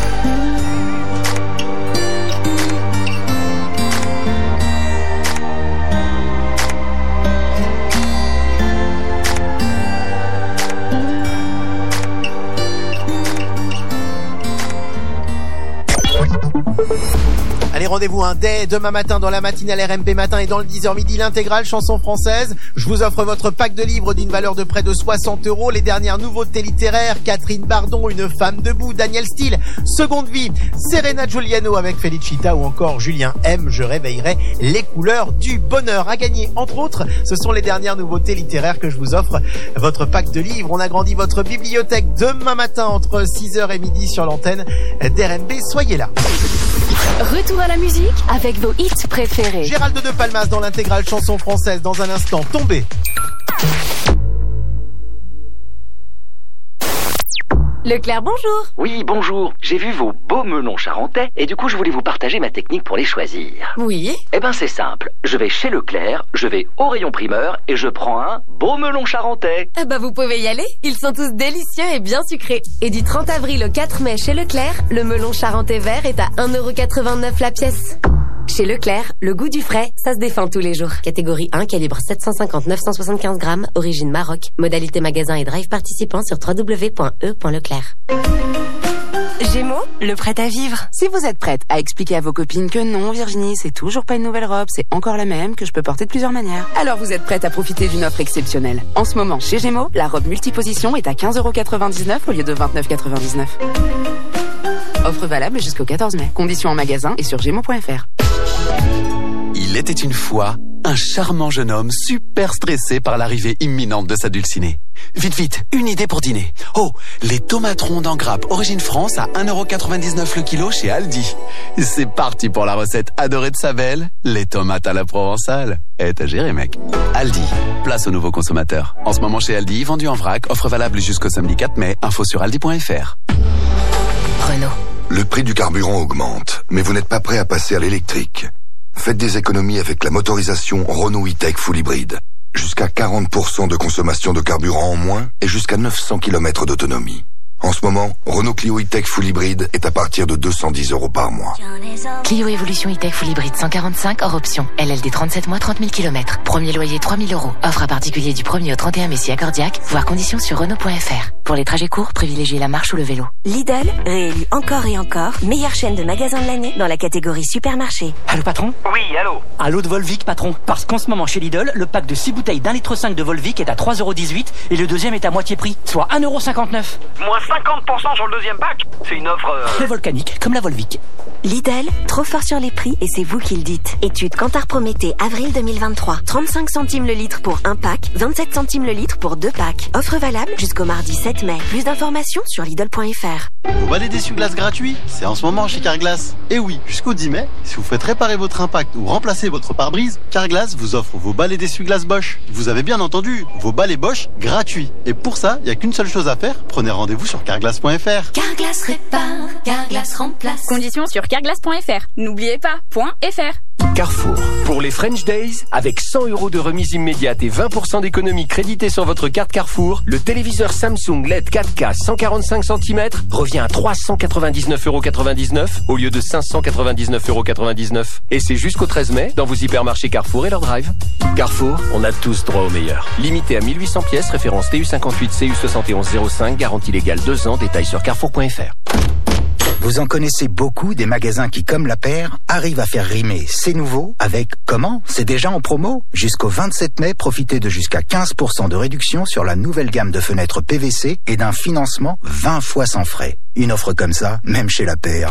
Speaker 1: Allez, rendez-vous dès demain matin dans la matinale RMP Matin et dans le 10h midi, l'intégrale chanson française. Je vous offre votre pack de livres d'une valeur de près de 60 €, les dernières nouveautés littéraires, Catherine Bardon, Une femme debout, Daniel Steele, Seconde vie, Serena Giuliano avec Felicita ou encore Julien M, Je réveillerai les couleurs du bonheur. À gagner, entre autres, ce sont les dernières nouveautés littéraires que je vous offre. Votre pack de livres, on agrandit votre bibliothèque demain matin entre 6h et midi sur l'antenne d'RMP. Soyez là.
Speaker 3: Retour à la musique avec vos hits préférés.
Speaker 1: Gérald de Palmas dans l'intégrale chanson française dans un instant. Tombé.
Speaker 18: Leclerc, bonjour.
Speaker 11: Oui, bonjour. J'ai vu vos beaux melons charentais et du coup, je voulais vous partager ma technique pour les choisir.
Speaker 18: Oui.
Speaker 11: Eh ben, c'est simple. Je vais chez Leclerc, je vais au rayon primeur et je prends un beau melon charentais.
Speaker 18: Eh ben, vous pouvez y aller. Ils sont tous délicieux et bien sucrés. Et du 30 avril au 4 mai chez Leclerc, le melon charentais vert est à 1,89 € la pièce. Chez Leclerc, le goût du frais, ça se défend tous les jours. Catégorie 1, calibre 750-975 grammes, origine Maroc. Modalité magasin et drive participant sur www.e.leclerc.
Speaker 17: Gémeaux, le prêt à vivre. Si vous êtes prête à expliquer à vos copines que non, Virginie, c'est toujours pas une nouvelle robe, c'est encore la même, que je peux porter de plusieurs manières, alors vous êtes prête à profiter d'une offre exceptionnelle. En ce moment, chez Gémeaux, la robe multiposition est à 15,99 € au lieu de 29,99 €. Offre valable jusqu'au 14 mai. Conditions en magasin et sur gémeaux.fr.
Speaker 12: Il était une fois un charmant jeune homme super stressé par l'arrivée imminente de sa dulcinée. Vite, vite, une idée pour dîner. Oh, les tomates rondes en grappe origine France à 1,99 € le kilo chez Aldi. C'est parti pour la recette adorée de sa belle, les tomates à la provençale. T'as géré, mec. Aldi, place aux nouveaux consommateurs. En ce moment chez Aldi, vendu en vrac, offre valable jusqu'au samedi 4 mai. Info sur aldi.fr.
Speaker 13: Renault. Le prix du carburant augmente, mais vous n'êtes pas prêt à passer à l'électrique. Faites des économies avec la motorisation Renault E-Tech Full Hybrid. Jusqu'à 40% de consommation de carburant en moins et jusqu'à 900 km d'autonomie. En ce moment, Renault Clio E-Tech Full Hybrid est à partir de 210 € par mois.
Speaker 14: Clio Evolution E-Tech Full Hybrid 145 hors option. LLD 37 mois 30 000 km. Premier loyer 3 000 €. Offre à particulier du 1er au 31 mai si accordiaque. Voir conditions sur Renault.fr. Pour les trajets courts, privilégiez la marche ou le vélo.
Speaker 15: Lidl, réélu encore et encore, meilleure chaîne de magasins de l'année dans la catégorie supermarché.
Speaker 16: Allô patron?
Speaker 19: Oui, allô.
Speaker 16: Allô de Volvic patron. Parce qu'en ce moment chez Lidl, le pack de 6 bouteilles d'1,5 litre de Volvic est à 3,18 € et le deuxième est à moitié prix, soit 1,59 €.
Speaker 19: Moins 50% sur le deuxième pack. C'est une offre...
Speaker 16: Très volcanique, comme la Volvic.
Speaker 15: Lidl, trop fort sur les prix et c'est vous qui le dites. Étude Kantar Prométhée, avril 2023. 35 centimes le litre pour un pack, 27 centimes le litre pour 2 packs. Offre valable jusqu'au mardi 7 mai. Plus d'informations sur Lidl.fr.
Speaker 22: Vos balais d'essuie-glace gratuits, c'est en ce moment chez Carglass. Et oui, jusqu'au 10 mai, si vous faites réparer votre impact ou remplacer votre pare-brise, Carglass vous offre vos balais d'essuie-glace Bosch. Vous avez bien entendu, vos balais Bosch gratuits. Et pour ça, il n'y a qu'une seule chose à faire, prenez rendez-vous sur Carglass.fr.
Speaker 4: Carglass répare, Carglass remplace.
Speaker 23: Conditions sur carglass.fr. N'oubliez pas, .fr.
Speaker 9: Carrefour. Pour les French Days, avec 100 € de remise immédiate et 20% d'économie créditée sur votre carte Carrefour, le téléviseur Samsung LED 4K 145 cm revient à 399,99 € au lieu de 599,99 €. Et c'est jusqu'au 13 mai dans vos hypermarchés Carrefour et leur drive. Carrefour, on a tous droit au meilleur. Limité à 1800 pièces, référence TU58 CU7105, garantie légale 2 ans, détails sur carrefour.fr.
Speaker 20: Vous en connaissez beaucoup des magasins qui, comme la paire, arrivent à faire rimer c'est nouveau avec comment? C'est déjà en promo? Jusqu'au 27 mai, profitez de jusqu'à 15% de réduction sur la nouvelle gamme de fenêtres PVC et d'un financement 20 fois sans frais. Une offre comme ça, même chez la paire,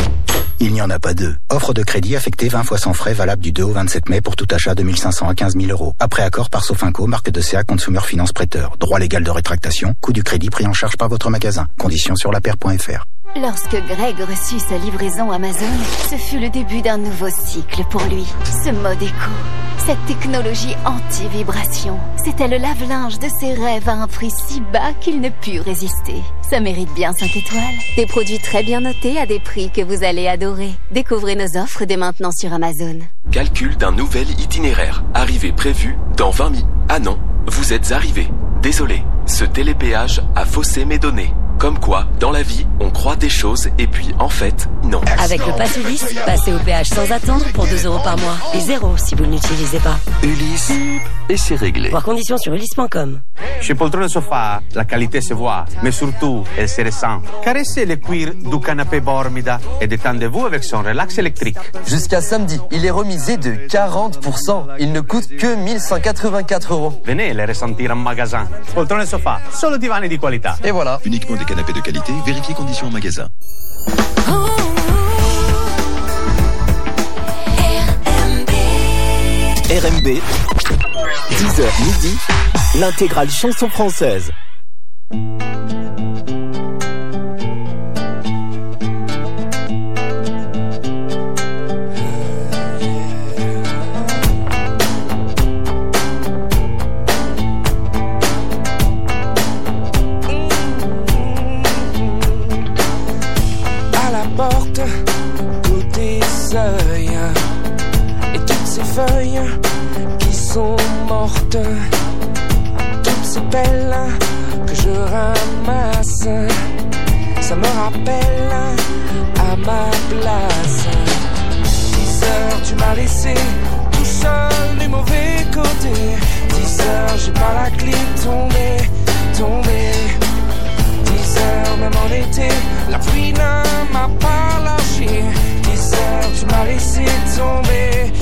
Speaker 20: il n'y en a pas deux. Offre de crédit affectée 20 fois sans frais, valable du 2 au 27 mai pour tout achat de 1 500 à 15 000 €. Après accord par Sofinco, marque de CA Consumer Finance Prêteur. Droit légal de rétractation, coût du crédit pris en charge par votre magasin. Conditions sur lapaire.fr.
Speaker 3: Lorsque Greg reçut sa livraison Amazon, ce fut le début d'un nouveau cycle pour lui. Ce mode éco, cette technologie anti-vibration, c'était le lave-linge de ses rêves à un prix si bas qu'il ne put résister. Ça mérite bien 5 étoiles.
Speaker 18: Des produits très bien notés à des prix que vous allez adorer. Découvrez nos offres dès maintenant sur Amazon.
Speaker 27: Calcul d'un nouvel itinéraire. Arrivée prévue dans 20 minutes. Ah non, vous êtes arrivé. Désolé, ce télépéage a faussé mes données. Comme quoi, dans la vie, on croit des choses et puis, en fait, non.
Speaker 15: Avec le Pass Ulysse, passez au péage sans attendre pour 2 € par mois. Et 0 si vous ne l'utilisez pas.
Speaker 27: Ulysse, et c'est réglé.
Speaker 15: Voir conditions sur ulysse.com.
Speaker 28: Chez Poltrone Sofa, la qualité se voit, mais surtout, elle se ressent. Caressez le cuir du canapé Bormida et détendez-vous avec son relax électrique.
Speaker 29: Jusqu'à samedi, il est remisé de 40%. Il ne coûte que 1184 €.
Speaker 28: Venez les ressentir en magasin. Poltrone Sofa, solo divani di qualità.
Speaker 29: Et voilà.
Speaker 2: Uniquement des canapés de qualité, vérifiez conditions en magasin.
Speaker 25: RMB, 10h midi, l'intégrale chanson française.
Speaker 10: À la porte, côté seuil, et toutes ces feuilles qui sont mortes, toutes ces pelles que je ramasse, ça me rappelle à ma place. 10 heures, tu m'as laissé tout seul du mauvais côté. 10 heures, j'ai pas la clé, tombé. 10 heures, même en été, la pluie ne m'a pas lâché. 10 heures, tu m'as laissé tomber.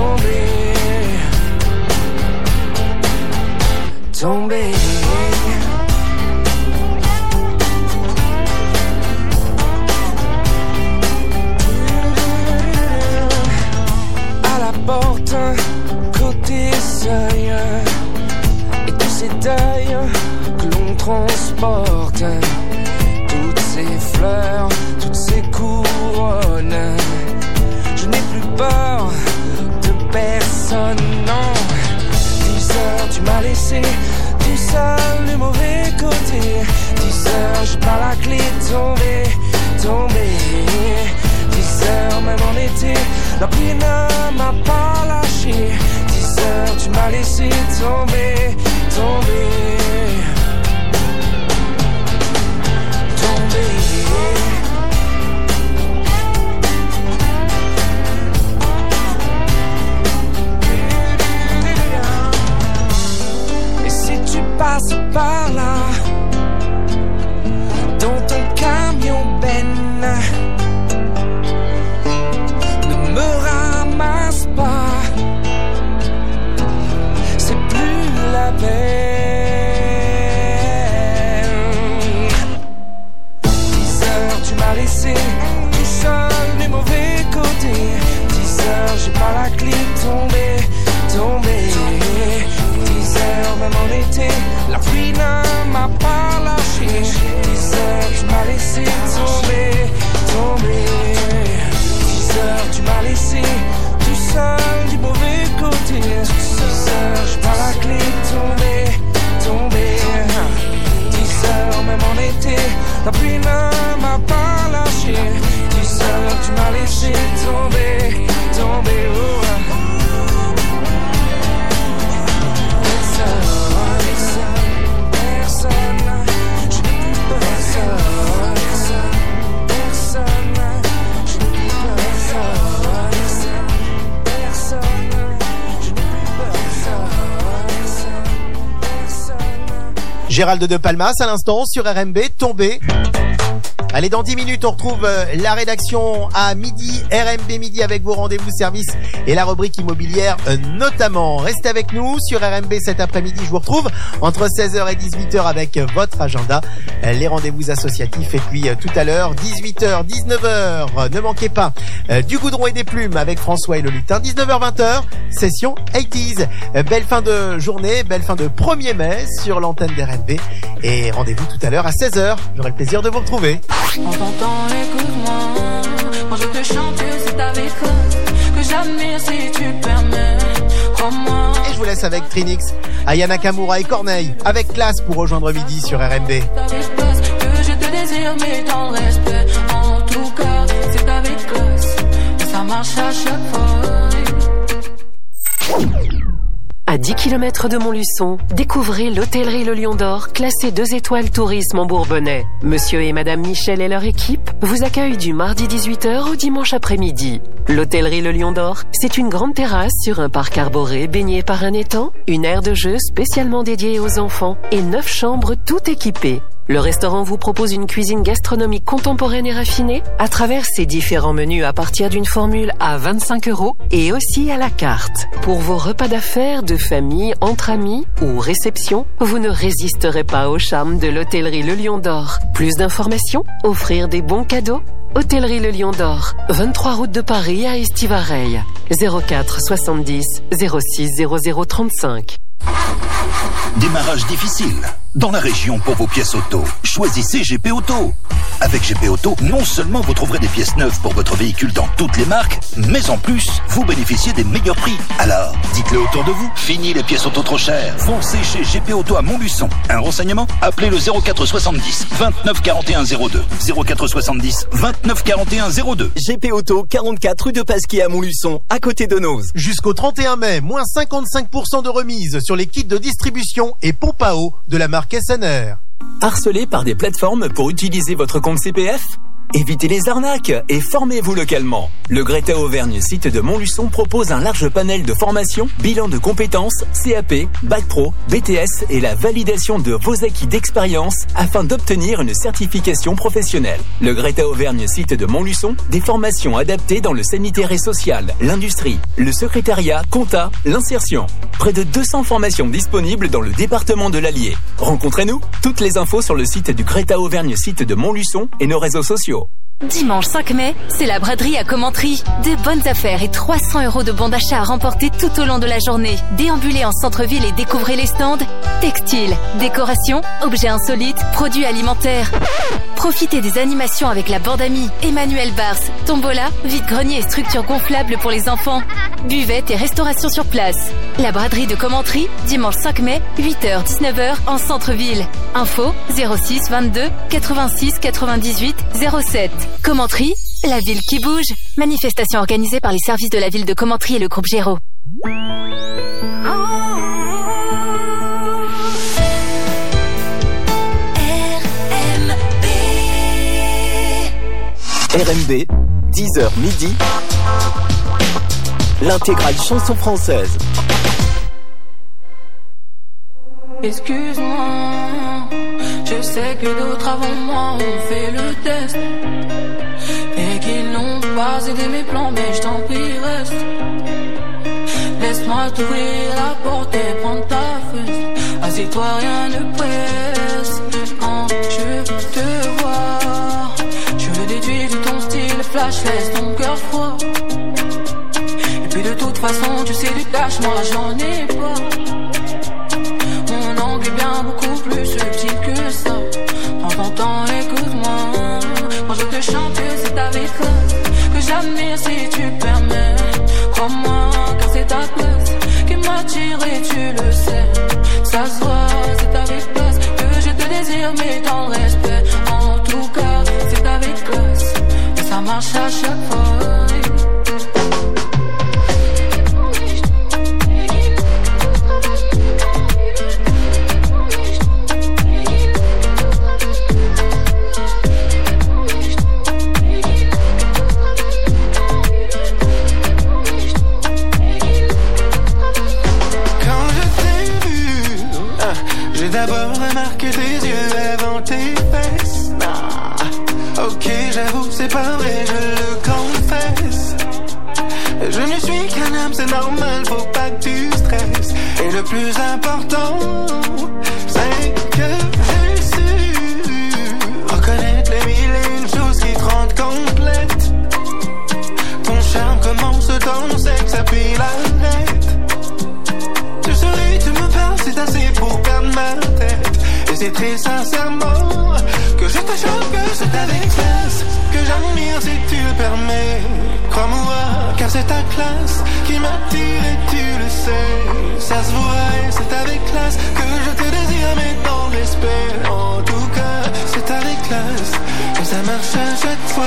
Speaker 10: À la porte, côté seuil, et tous ces deuils que l'on transporte, toutes ces fleurs, toutes ces couronnes. Je n'ai plus peur de personne, non. 10 heures, tu m'as laissé tout seul du mauvais côté. 10 heures, j'ai pas la clé, tombé. 10 heures, même en été, la pluie n'a m'a pas lâché. 10 heures, tu m'as laissé tomber, tomber. Passe par là, dans ton camion Ben, ne me ramasse pas, c'est plus la peine. 10 heures, tu m'as laissé tout seul du mauvais côté. 10 heures, j'ai pas la clé, tombé, tombé. 10 heures, même en été, la pluie ne m'a pas lâché. 10 heures, tu m'as laissé tomber, tomber. 10 heures, tu m'as laissé tout seul du mauvais côté. 10 heures, j'ai pas la clé, tomber, tomber. 10 heures, même en été, la pluie ne m'a pas lâché. 10 heures, tu m'as laissé tomber, tomber. Oh.
Speaker 1: Gérald de Palmas à l'instant sur RMB, tombé. Allez, dans 10 minutes, on retrouve la rédaction à midi, RMB Midi avec vos rendez-vous services et la rubrique immobilière notamment. Restez avec nous sur RMB cet après-midi. Je vous retrouve entre 16h et 18h avec votre agenda, les rendez-vous associatifs. Et puis tout à l'heure, 18h, 19h, ne manquez pas du goudron et des plumes avec François et le lutin. 19h-20h, session 80s. Belle fin de journée, belle fin de 1er mai sur l'antenne d'RMB. Et rendez-vous tout à l'heure à 16h. J'aurai le plaisir de vous retrouver.
Speaker 4: En t'entendant, écoute-moi. Quand je te chante, c'est avec eux que j'admire si tu permets. Crois-moi.
Speaker 1: Et je vous laisse avec Trinix, Aya Nakamura et Corneille avec classe pour rejoindre midi sur RMB.
Speaker 4: Que je te désire, mais dans le respect. En tout cas, c'est avec classe que ça marche à chaque fois.
Speaker 5: À 10 km de Montluçon, découvrez l'hôtellerie Le Lion d'Or, classée 2 étoiles tourisme en Bourbonnais. Monsieur et Madame Michel et leur équipe vous accueillent du mardi 18h au dimanche après-midi. L'hôtellerie Le Lion d'Or, c'est une grande terrasse sur un parc arboré baigné par un étang, une aire de jeu spécialement dédiée aux enfants et 9 chambres toutes équipées. Le restaurant vous propose une cuisine gastronomique contemporaine et raffinée à travers ses différents menus à partir d'une formule à 25 € et aussi à la carte. Pour vos repas d'affaires, de famille, entre amis ou réception, vous ne résisterez pas au charme de l'hôtellerie Le Lion d'Or. Plus d'informations, offrir des bons cadeaux. Hôtellerie Le Lion d'Or, 23 route de Paris à Estivareil, 04 70 06 00 35.
Speaker 6: Démarrage difficile. Dans la région pour vos pièces auto, choisissez GP Auto. Avec GP Auto, non seulement vous trouverez des pièces neuves pour votre véhicule dans toutes les marques, mais en plus, vous bénéficiez des meilleurs prix. Alors, dites-le autour de vous, fini les pièces auto trop chères. Foncez chez GP Auto à Montluçon. Un renseignement? Appelez le 04 70 29 41 02. 04 70 29 41 02.
Speaker 25: GP Auto, 44 rue de Pasquier à Montluçon, à côté de Noz.
Speaker 1: Jusqu'au 31 mai, moins 55% de remise sur les kits de distribution et pompes à eau de la marque SNR.
Speaker 7: Harcelé par des plateformes pour utiliser votre compte CPF? Évitez les arnaques et formez-vous localement. Le Greta Auvergne site de Montluçon propose un large panel de formations, bilan de compétences, CAP, Bac Pro, BTS et la validation de vos acquis d'expérience afin d'obtenir une certification professionnelle. Le Greta Auvergne site de Montluçon, des formations adaptées dans le sanitaire et social, l'industrie, le secrétariat, compta, l'insertion. Près de 200 formations disponibles dans le département de l'Allier. Rencontrez-nous, toutes les infos sur le site du Greta Auvergne site de Montluçon et nos réseaux sociaux.
Speaker 8: Dimanche 5 mai, c'est la braderie à Commentry. Des bonnes affaires et 300 € de bons d'achat à remporter tout au long de la journée. Déambulez en centre-ville et découvrez les stands textiles, décoration, objets insolites, produits alimentaires. Profitez des animations avec la bande amie, Emmanuel Bars, tombola, vide-grenier et structures gonflables pour les enfants. Buvette et restauration sur place. La braderie de Commentry, dimanche 5 mai, 8h-19h en centre-ville. Info 06 22 86 98 07. Commentry, La ville qui bouge. Manifestation organisée par les services de la ville de Commentry et le groupe Géraud.
Speaker 25: RMB, 10h midi, l'intégrale chanson française.
Speaker 4: Excuse-moi, je sais que d'autres avant moi ont fait le test et qu'ils n'ont pas aidé mes plans, mais je t'en prie reste. Laisse-moi t'ouvrir la porte et prendre ta fesse. Assieds-toi, rien ne presse. Quand je te vois, je le déduis de ton style flash, laisse ton cœur froid. Et puis de toute façon, tu sais du cash, moi j'en ai pas. Mon angle est bien beaucoup plus subtil que ça. Prends ton temps, écoute-moi. Quand je te chante, c'est avec classe que j'admire si tu permets. Crois-moi, car c'est ta place qui m'attire et tu le sais. Ça se voit, c'est avec classe que je te désire, mais dans le respect. En tout cas, c'est avec classe et ça marche à chaque fois.
Speaker 10: D'abord remarque tes yeux avant tes fesses. Ok, j'avoue, c'est pas vrai, je le confesse. Je ne suis qu'un homme, c'est normal, faut pas que tu stresses. Et le plus important, c'est que j'ai su reconnaître les mille et une choses qui te rendent complète. Ton charme commence dans sexe, puis l'arrête. Tu souris, tu me parles, c'est assez pour perdre ma tête. Et c'est très sincèrement que je te choque, que c'est avec classe que j'admire si tu le permets. Crois-moi, car c'est ta classe qui m'attire et tu le sais. Ça se voit et c'est avec classe que je te désire, mais dans le respect. En tout cas, c'est avec classe et ça marche à chaque fois.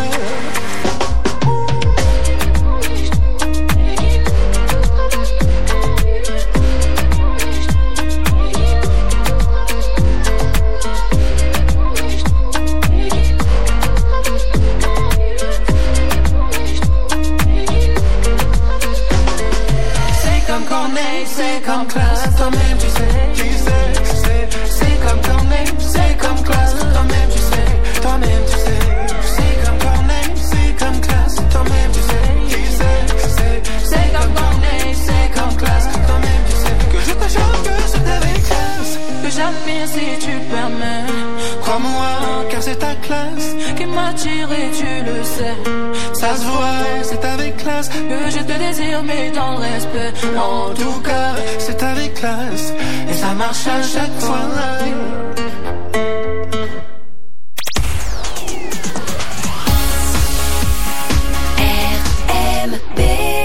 Speaker 10: C'est comme classe, toi-même tu sais, c'est comme Corneille, c'est comme classe, toi-même tu sais, c'est comme Corneille, c'est comme classe, toi-même tu sais, c'est comme Corneille, c'est comme classe, toi-même tu sais, que je te choque, que c'est avec classe, que j'admire si tu permets, crois-moi, car c'est ta classe qui m'attire et tu le sais. Ça se voit, c'est avec classe que je te désire, mais dans le respect. En tout cas, c'est avec classe et ça marche à chaque fois.
Speaker 4: RMB.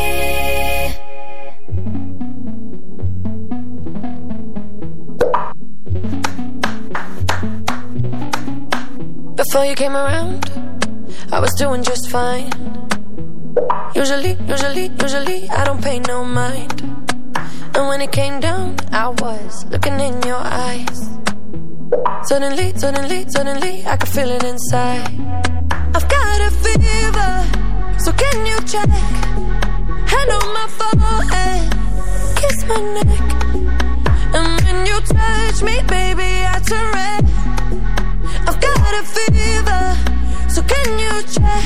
Speaker 11: Before you came around, I was doing just fine. Usually, I don't pay no mind. And when it came down, I was looking in your eyes. Suddenly, I could feel it inside. I've got a fever, so can you check? Hand on my forehead, kiss my neck. And when you touch me, baby, I turn red. I've got a fever, so can you check?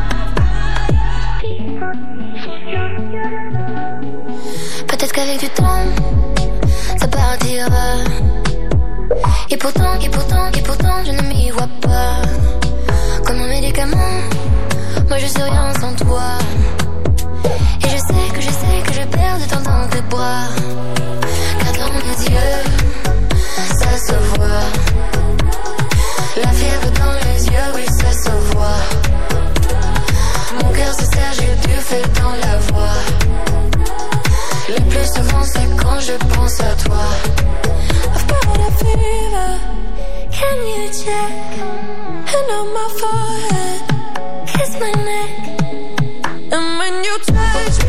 Speaker 12: Peut-être qu'avec du temps, ça partira. Et pourtant, je ne m'y vois pas. Comme un médicament, moi je suis rien sans toi. Et je sais que je perds du temps dans tes bras. Car dans mes yeux, ça se voit. La fièvre dans les yeux, oui ça se voit. Mon cœur se serre, j'ai du feu dans la voix. Le plus souvent c'est quand je pense à toi.
Speaker 11: I've got a fever, can you check? Hand on my forehead, kiss my neck. And when you touch